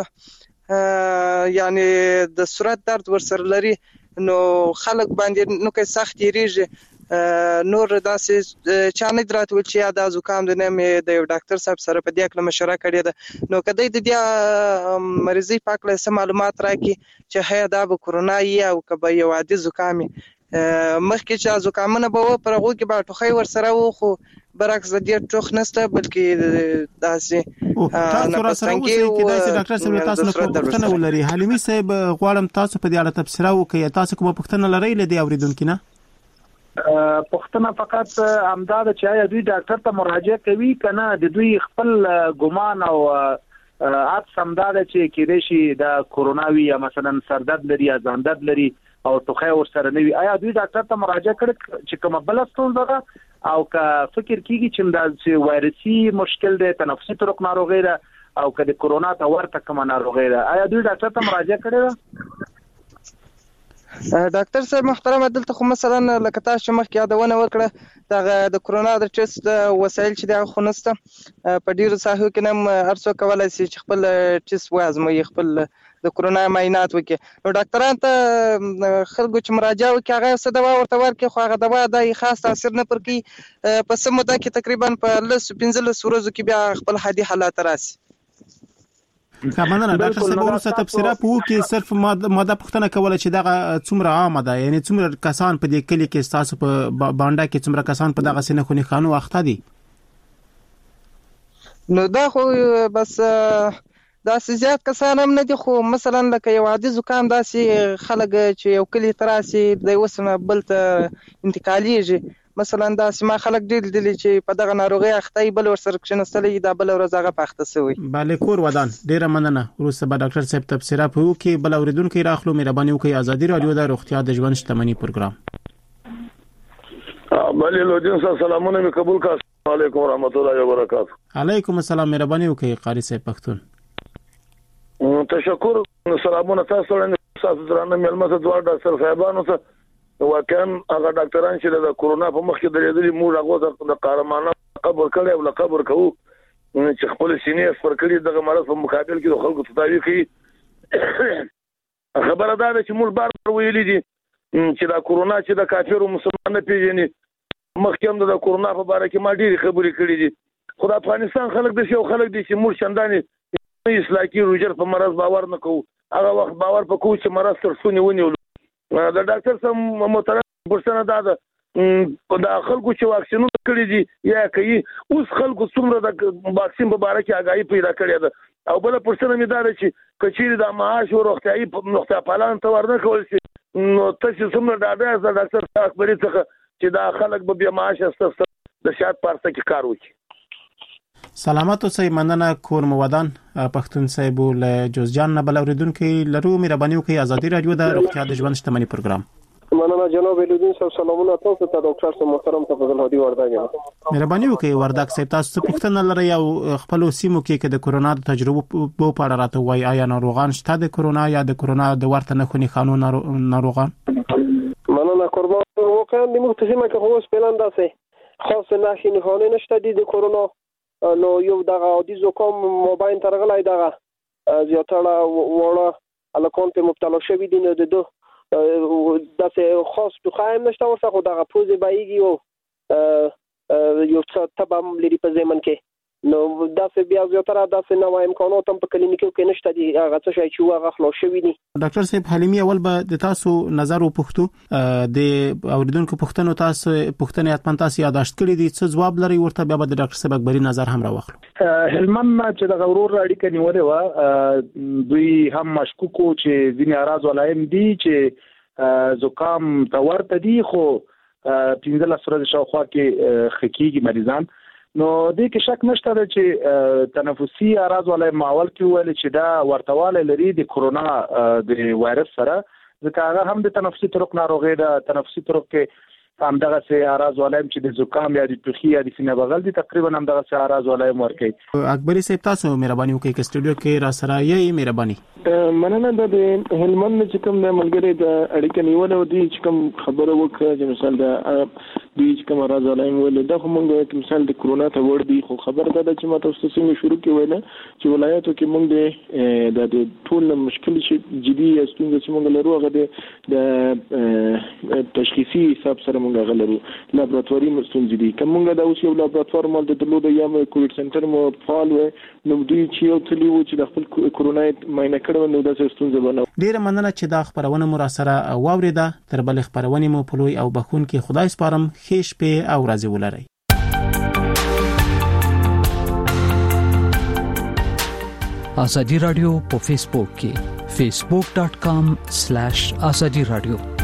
یعنی د صورت درد ور سره لري نو خلک باندې نو کې سخت یریږي نور داسې چا نه دراتول چې دا زکام د نیم د یو ډاکټر صاحب سره په دې کې مشوره کړې ده نو کدی د دې مریضي پاک له سم معلومات راکې چې هي دا به کورونا یا او کبه یو عادي زکام مخکې چې زکامونه به پر هغه کې به ټوخی ور سره و خو برعکس د دې ټوخ نسته بلکې داسې تاسو را سره اوسئ چې داسې ډاکټر صاحب تاسو نه پوښتنه ولري حلیمي صاحب غواړم تاسو په دې اړه تبصره وکړئ تاسو کومه پوښتنه لرئ لدی اوریدونکو نه پښتنه فقط امداد چې دوی ډاکټر ته مراجعه کوي کنه د دوی خپل ګمان او عاد سمداد چې کېدې شي د کورونا وی یا مثلا سردرد لري یا ځاندرد لري او ټوخی ور سره نوي آیا دوی ډاکټر ته مراجعه کړي چې کومه بل ستونزه ده او که فکر کیږي چې د وایرسي مشکل د تنفسي طرق ناروغي ده او که د کورونا ته ورته کومه ناروغي ده آیا دوی ډاکټر ته مراجعه کړي ده ډاکټر صاحب محترم دلته خو مثلا لکه تاسو مخکې یادونه وکړه د کورونا د ټیسټ وسایل چې د خونسته په ډیرو ساحو کې نم ارڅو کولای شي چې خپل ټیسټ وازموي خپل د کورونا معاینات وکړي نو ډاکټران ته خلکو چې مراجعه وکړي هغه څه دوا ورته ورکړي خو هغه دوا د خاص تاثیر نه پر کوي په سم مده کې تقریبا په 15 ورځو کې بیا خپل حادي حالات راسي کمنه ډاکټر صاحب ورسره تفسیره پوه کې صرف ماده پښتنه کوله چې دا څومره عامه ده یعنی څومره کسان په دې کلی کې تاسو په باندې کې څومره کسان په دغه سینه خوني خانو وخت دي نو دا خو بس دا زیات کسان هم نه دي خو مثلا لکه یو عادي زکام داسې خلک چې یو کلی تراسي د وسنه بل ته انتقالیږي مثلا دا سیمه خلک ډېر دي چې په دغه ناروغي اخته بل ور سره کښنستلې دا بل ورځ هغه پخته سوی bale کور ودان ډیره مننه وروسته به ډاکټر صاحب تفسیره پوه کې بل اوریدونکو راخلو مهرباني وکړئ ازادي رادیو د روغتیا د ژوند شتمنۍ پروګرام bale لودین صاحب سلامونه می قبول کا السلام علیکم ورحمت الله وبرکاته علیکم السلام مهرباني وکړئ قاری صاحب پښتون تشکر سلامونه تاسو له تاسو درانه ملمسه دوه ډاکټر صاحبانو ته واقعا هغه ډاکټران چې د کورونا په مخ کې درېدلي موږ هغه د قهرمانه قبر کړي او قبر کوو چې خپل سینې سپر کړي دغه مرض په مقابل کې د خلکو تداوی کوي خبره ده چې موږ بار ویلي دي چې دا کورونا چې د کافرو مسلمانانو پیژني مخکې د کورونا په اړه کې ما ډېری خبرې کړې دي خو د افغانستان خلک د شو خلک دي چې موږ شندانې اسلامي روجر په مرض باور نه کوو هغه وخت باور په کوو چې مرض تر څو نیونی د ډاکټر سم محترم پرسنه دا د خلکو چې واکسینونه کړی دي یا کوي اوس خلکو څومره د واکسین په اړه کې آگاهي پیدا کړې ده او بل پرسنه مې دا چې کچېری د معاش او روغتيایي نقطه پالان ته ورنه کول شي نو تاسو څومره ډاډه د ډاکټر صاحب خبرې څخه چې دا خلک به معاش استفسار د شات پارسه کې کار وکړي سلامات اوسئ مننه کور مودان پښتون صاحب له جوزجان نه بل اوریدونکو لرو مهرباني وکړئ ازادي رادیو د روغتیا د ژوند شتمنۍ پروګرام مننه جناب لودین صاحب سلامونه تاسو ته ډاکټر صاحب محترم تفضل هدي ورداګ مهرباني وکړئ ورداګ صاحب تاسو پوښتنه لرئ او خپل سیمو کې د کورونا د تجربه په اړه راته وایي آیا ناروغان شته د کورونا یا د کورونا د ورته نه خوني قانون ناروغان مننه قربان واقعا د مختلفه کې هو سپلان داسې خاص نه خوني نشته د کورونا نو یو دغه عادي زکام موبایل ترغلای دغه زیاتره وړه الکون ته مبتلا شوی دي نو د داسې خاص توخایم نشته ورته خو دغه پوزې بایږي او یو څه تبم لري په زمن کې نو داسې بیا زیاتره داسې نوې امکانات هم په کلینیکو کې نشته دي هغه څه شي چې هغه خلاص شوی دي ډاکټر صاحب حلیمي اول به د تاسو نظر وپوښتو د اوریدونکو پوښتنو تاسو پوښتنې اتمن تاسو یاداشت کړی دي څه جواب لري ورته بیا به د ډاکټر صاحب اکبري نظر هم راوخلو هلمن چې د غورور اړیکه نیولې و دوی هم مشکوکو چې ځینې اراز ولایم دي چې زکام ته ورته دي خو 15 ورځې شاوخوا کې خکېږي مریضان نو دې کې شک نشته چې تنفسي اراز ولای ماول کې ویل چې دا ورتواله لري د کورونا د وایرس سره ځکه هغه هم د تنفسي طرق ناروغي د تنفسي طرق کې هم دغه سي اراز ولایم چې د زکام یا د ټوخي یا د سینې بغل دي تقریبا هم دغه سي اراز ولایم ورکي اکبري صاحب تاسو مهرباني وکړئ چې سټوډیو کې را سره یې مهرباني مننه د هلمند چې کوم د ملګری د اړیکې نیولې و دي چې کوم خبره وکړه چې مثلا د دوی چې کوم راز علایم ول دا موږ مثال د کرونا ته ور دي خو خبر ده چې ماته تاسو څنګه شروع کې ویل چې ولایتو کې موږ د ټول مشکل چې جدي ستونزې چې موږ لرو هغه د تشخیصي حساب سره موږ غلرو لابراتواري ستونزې دي کومه دا اوس یو لابراتوار مال د دلو د یم کووډ سنټر مو فعال و نو دوی چې یو تلی و چې د خپل کرونا ماینه کړو نو د ستونزې بنو ډیر مننه چې دا خبرونه مو را سره واوریده تر بل خبرونه مو په لوی او بخون کې خدای سپارم خېش په او راځي ولري ازادي رادیو په فیسبوک کې facebook.com/azadi radio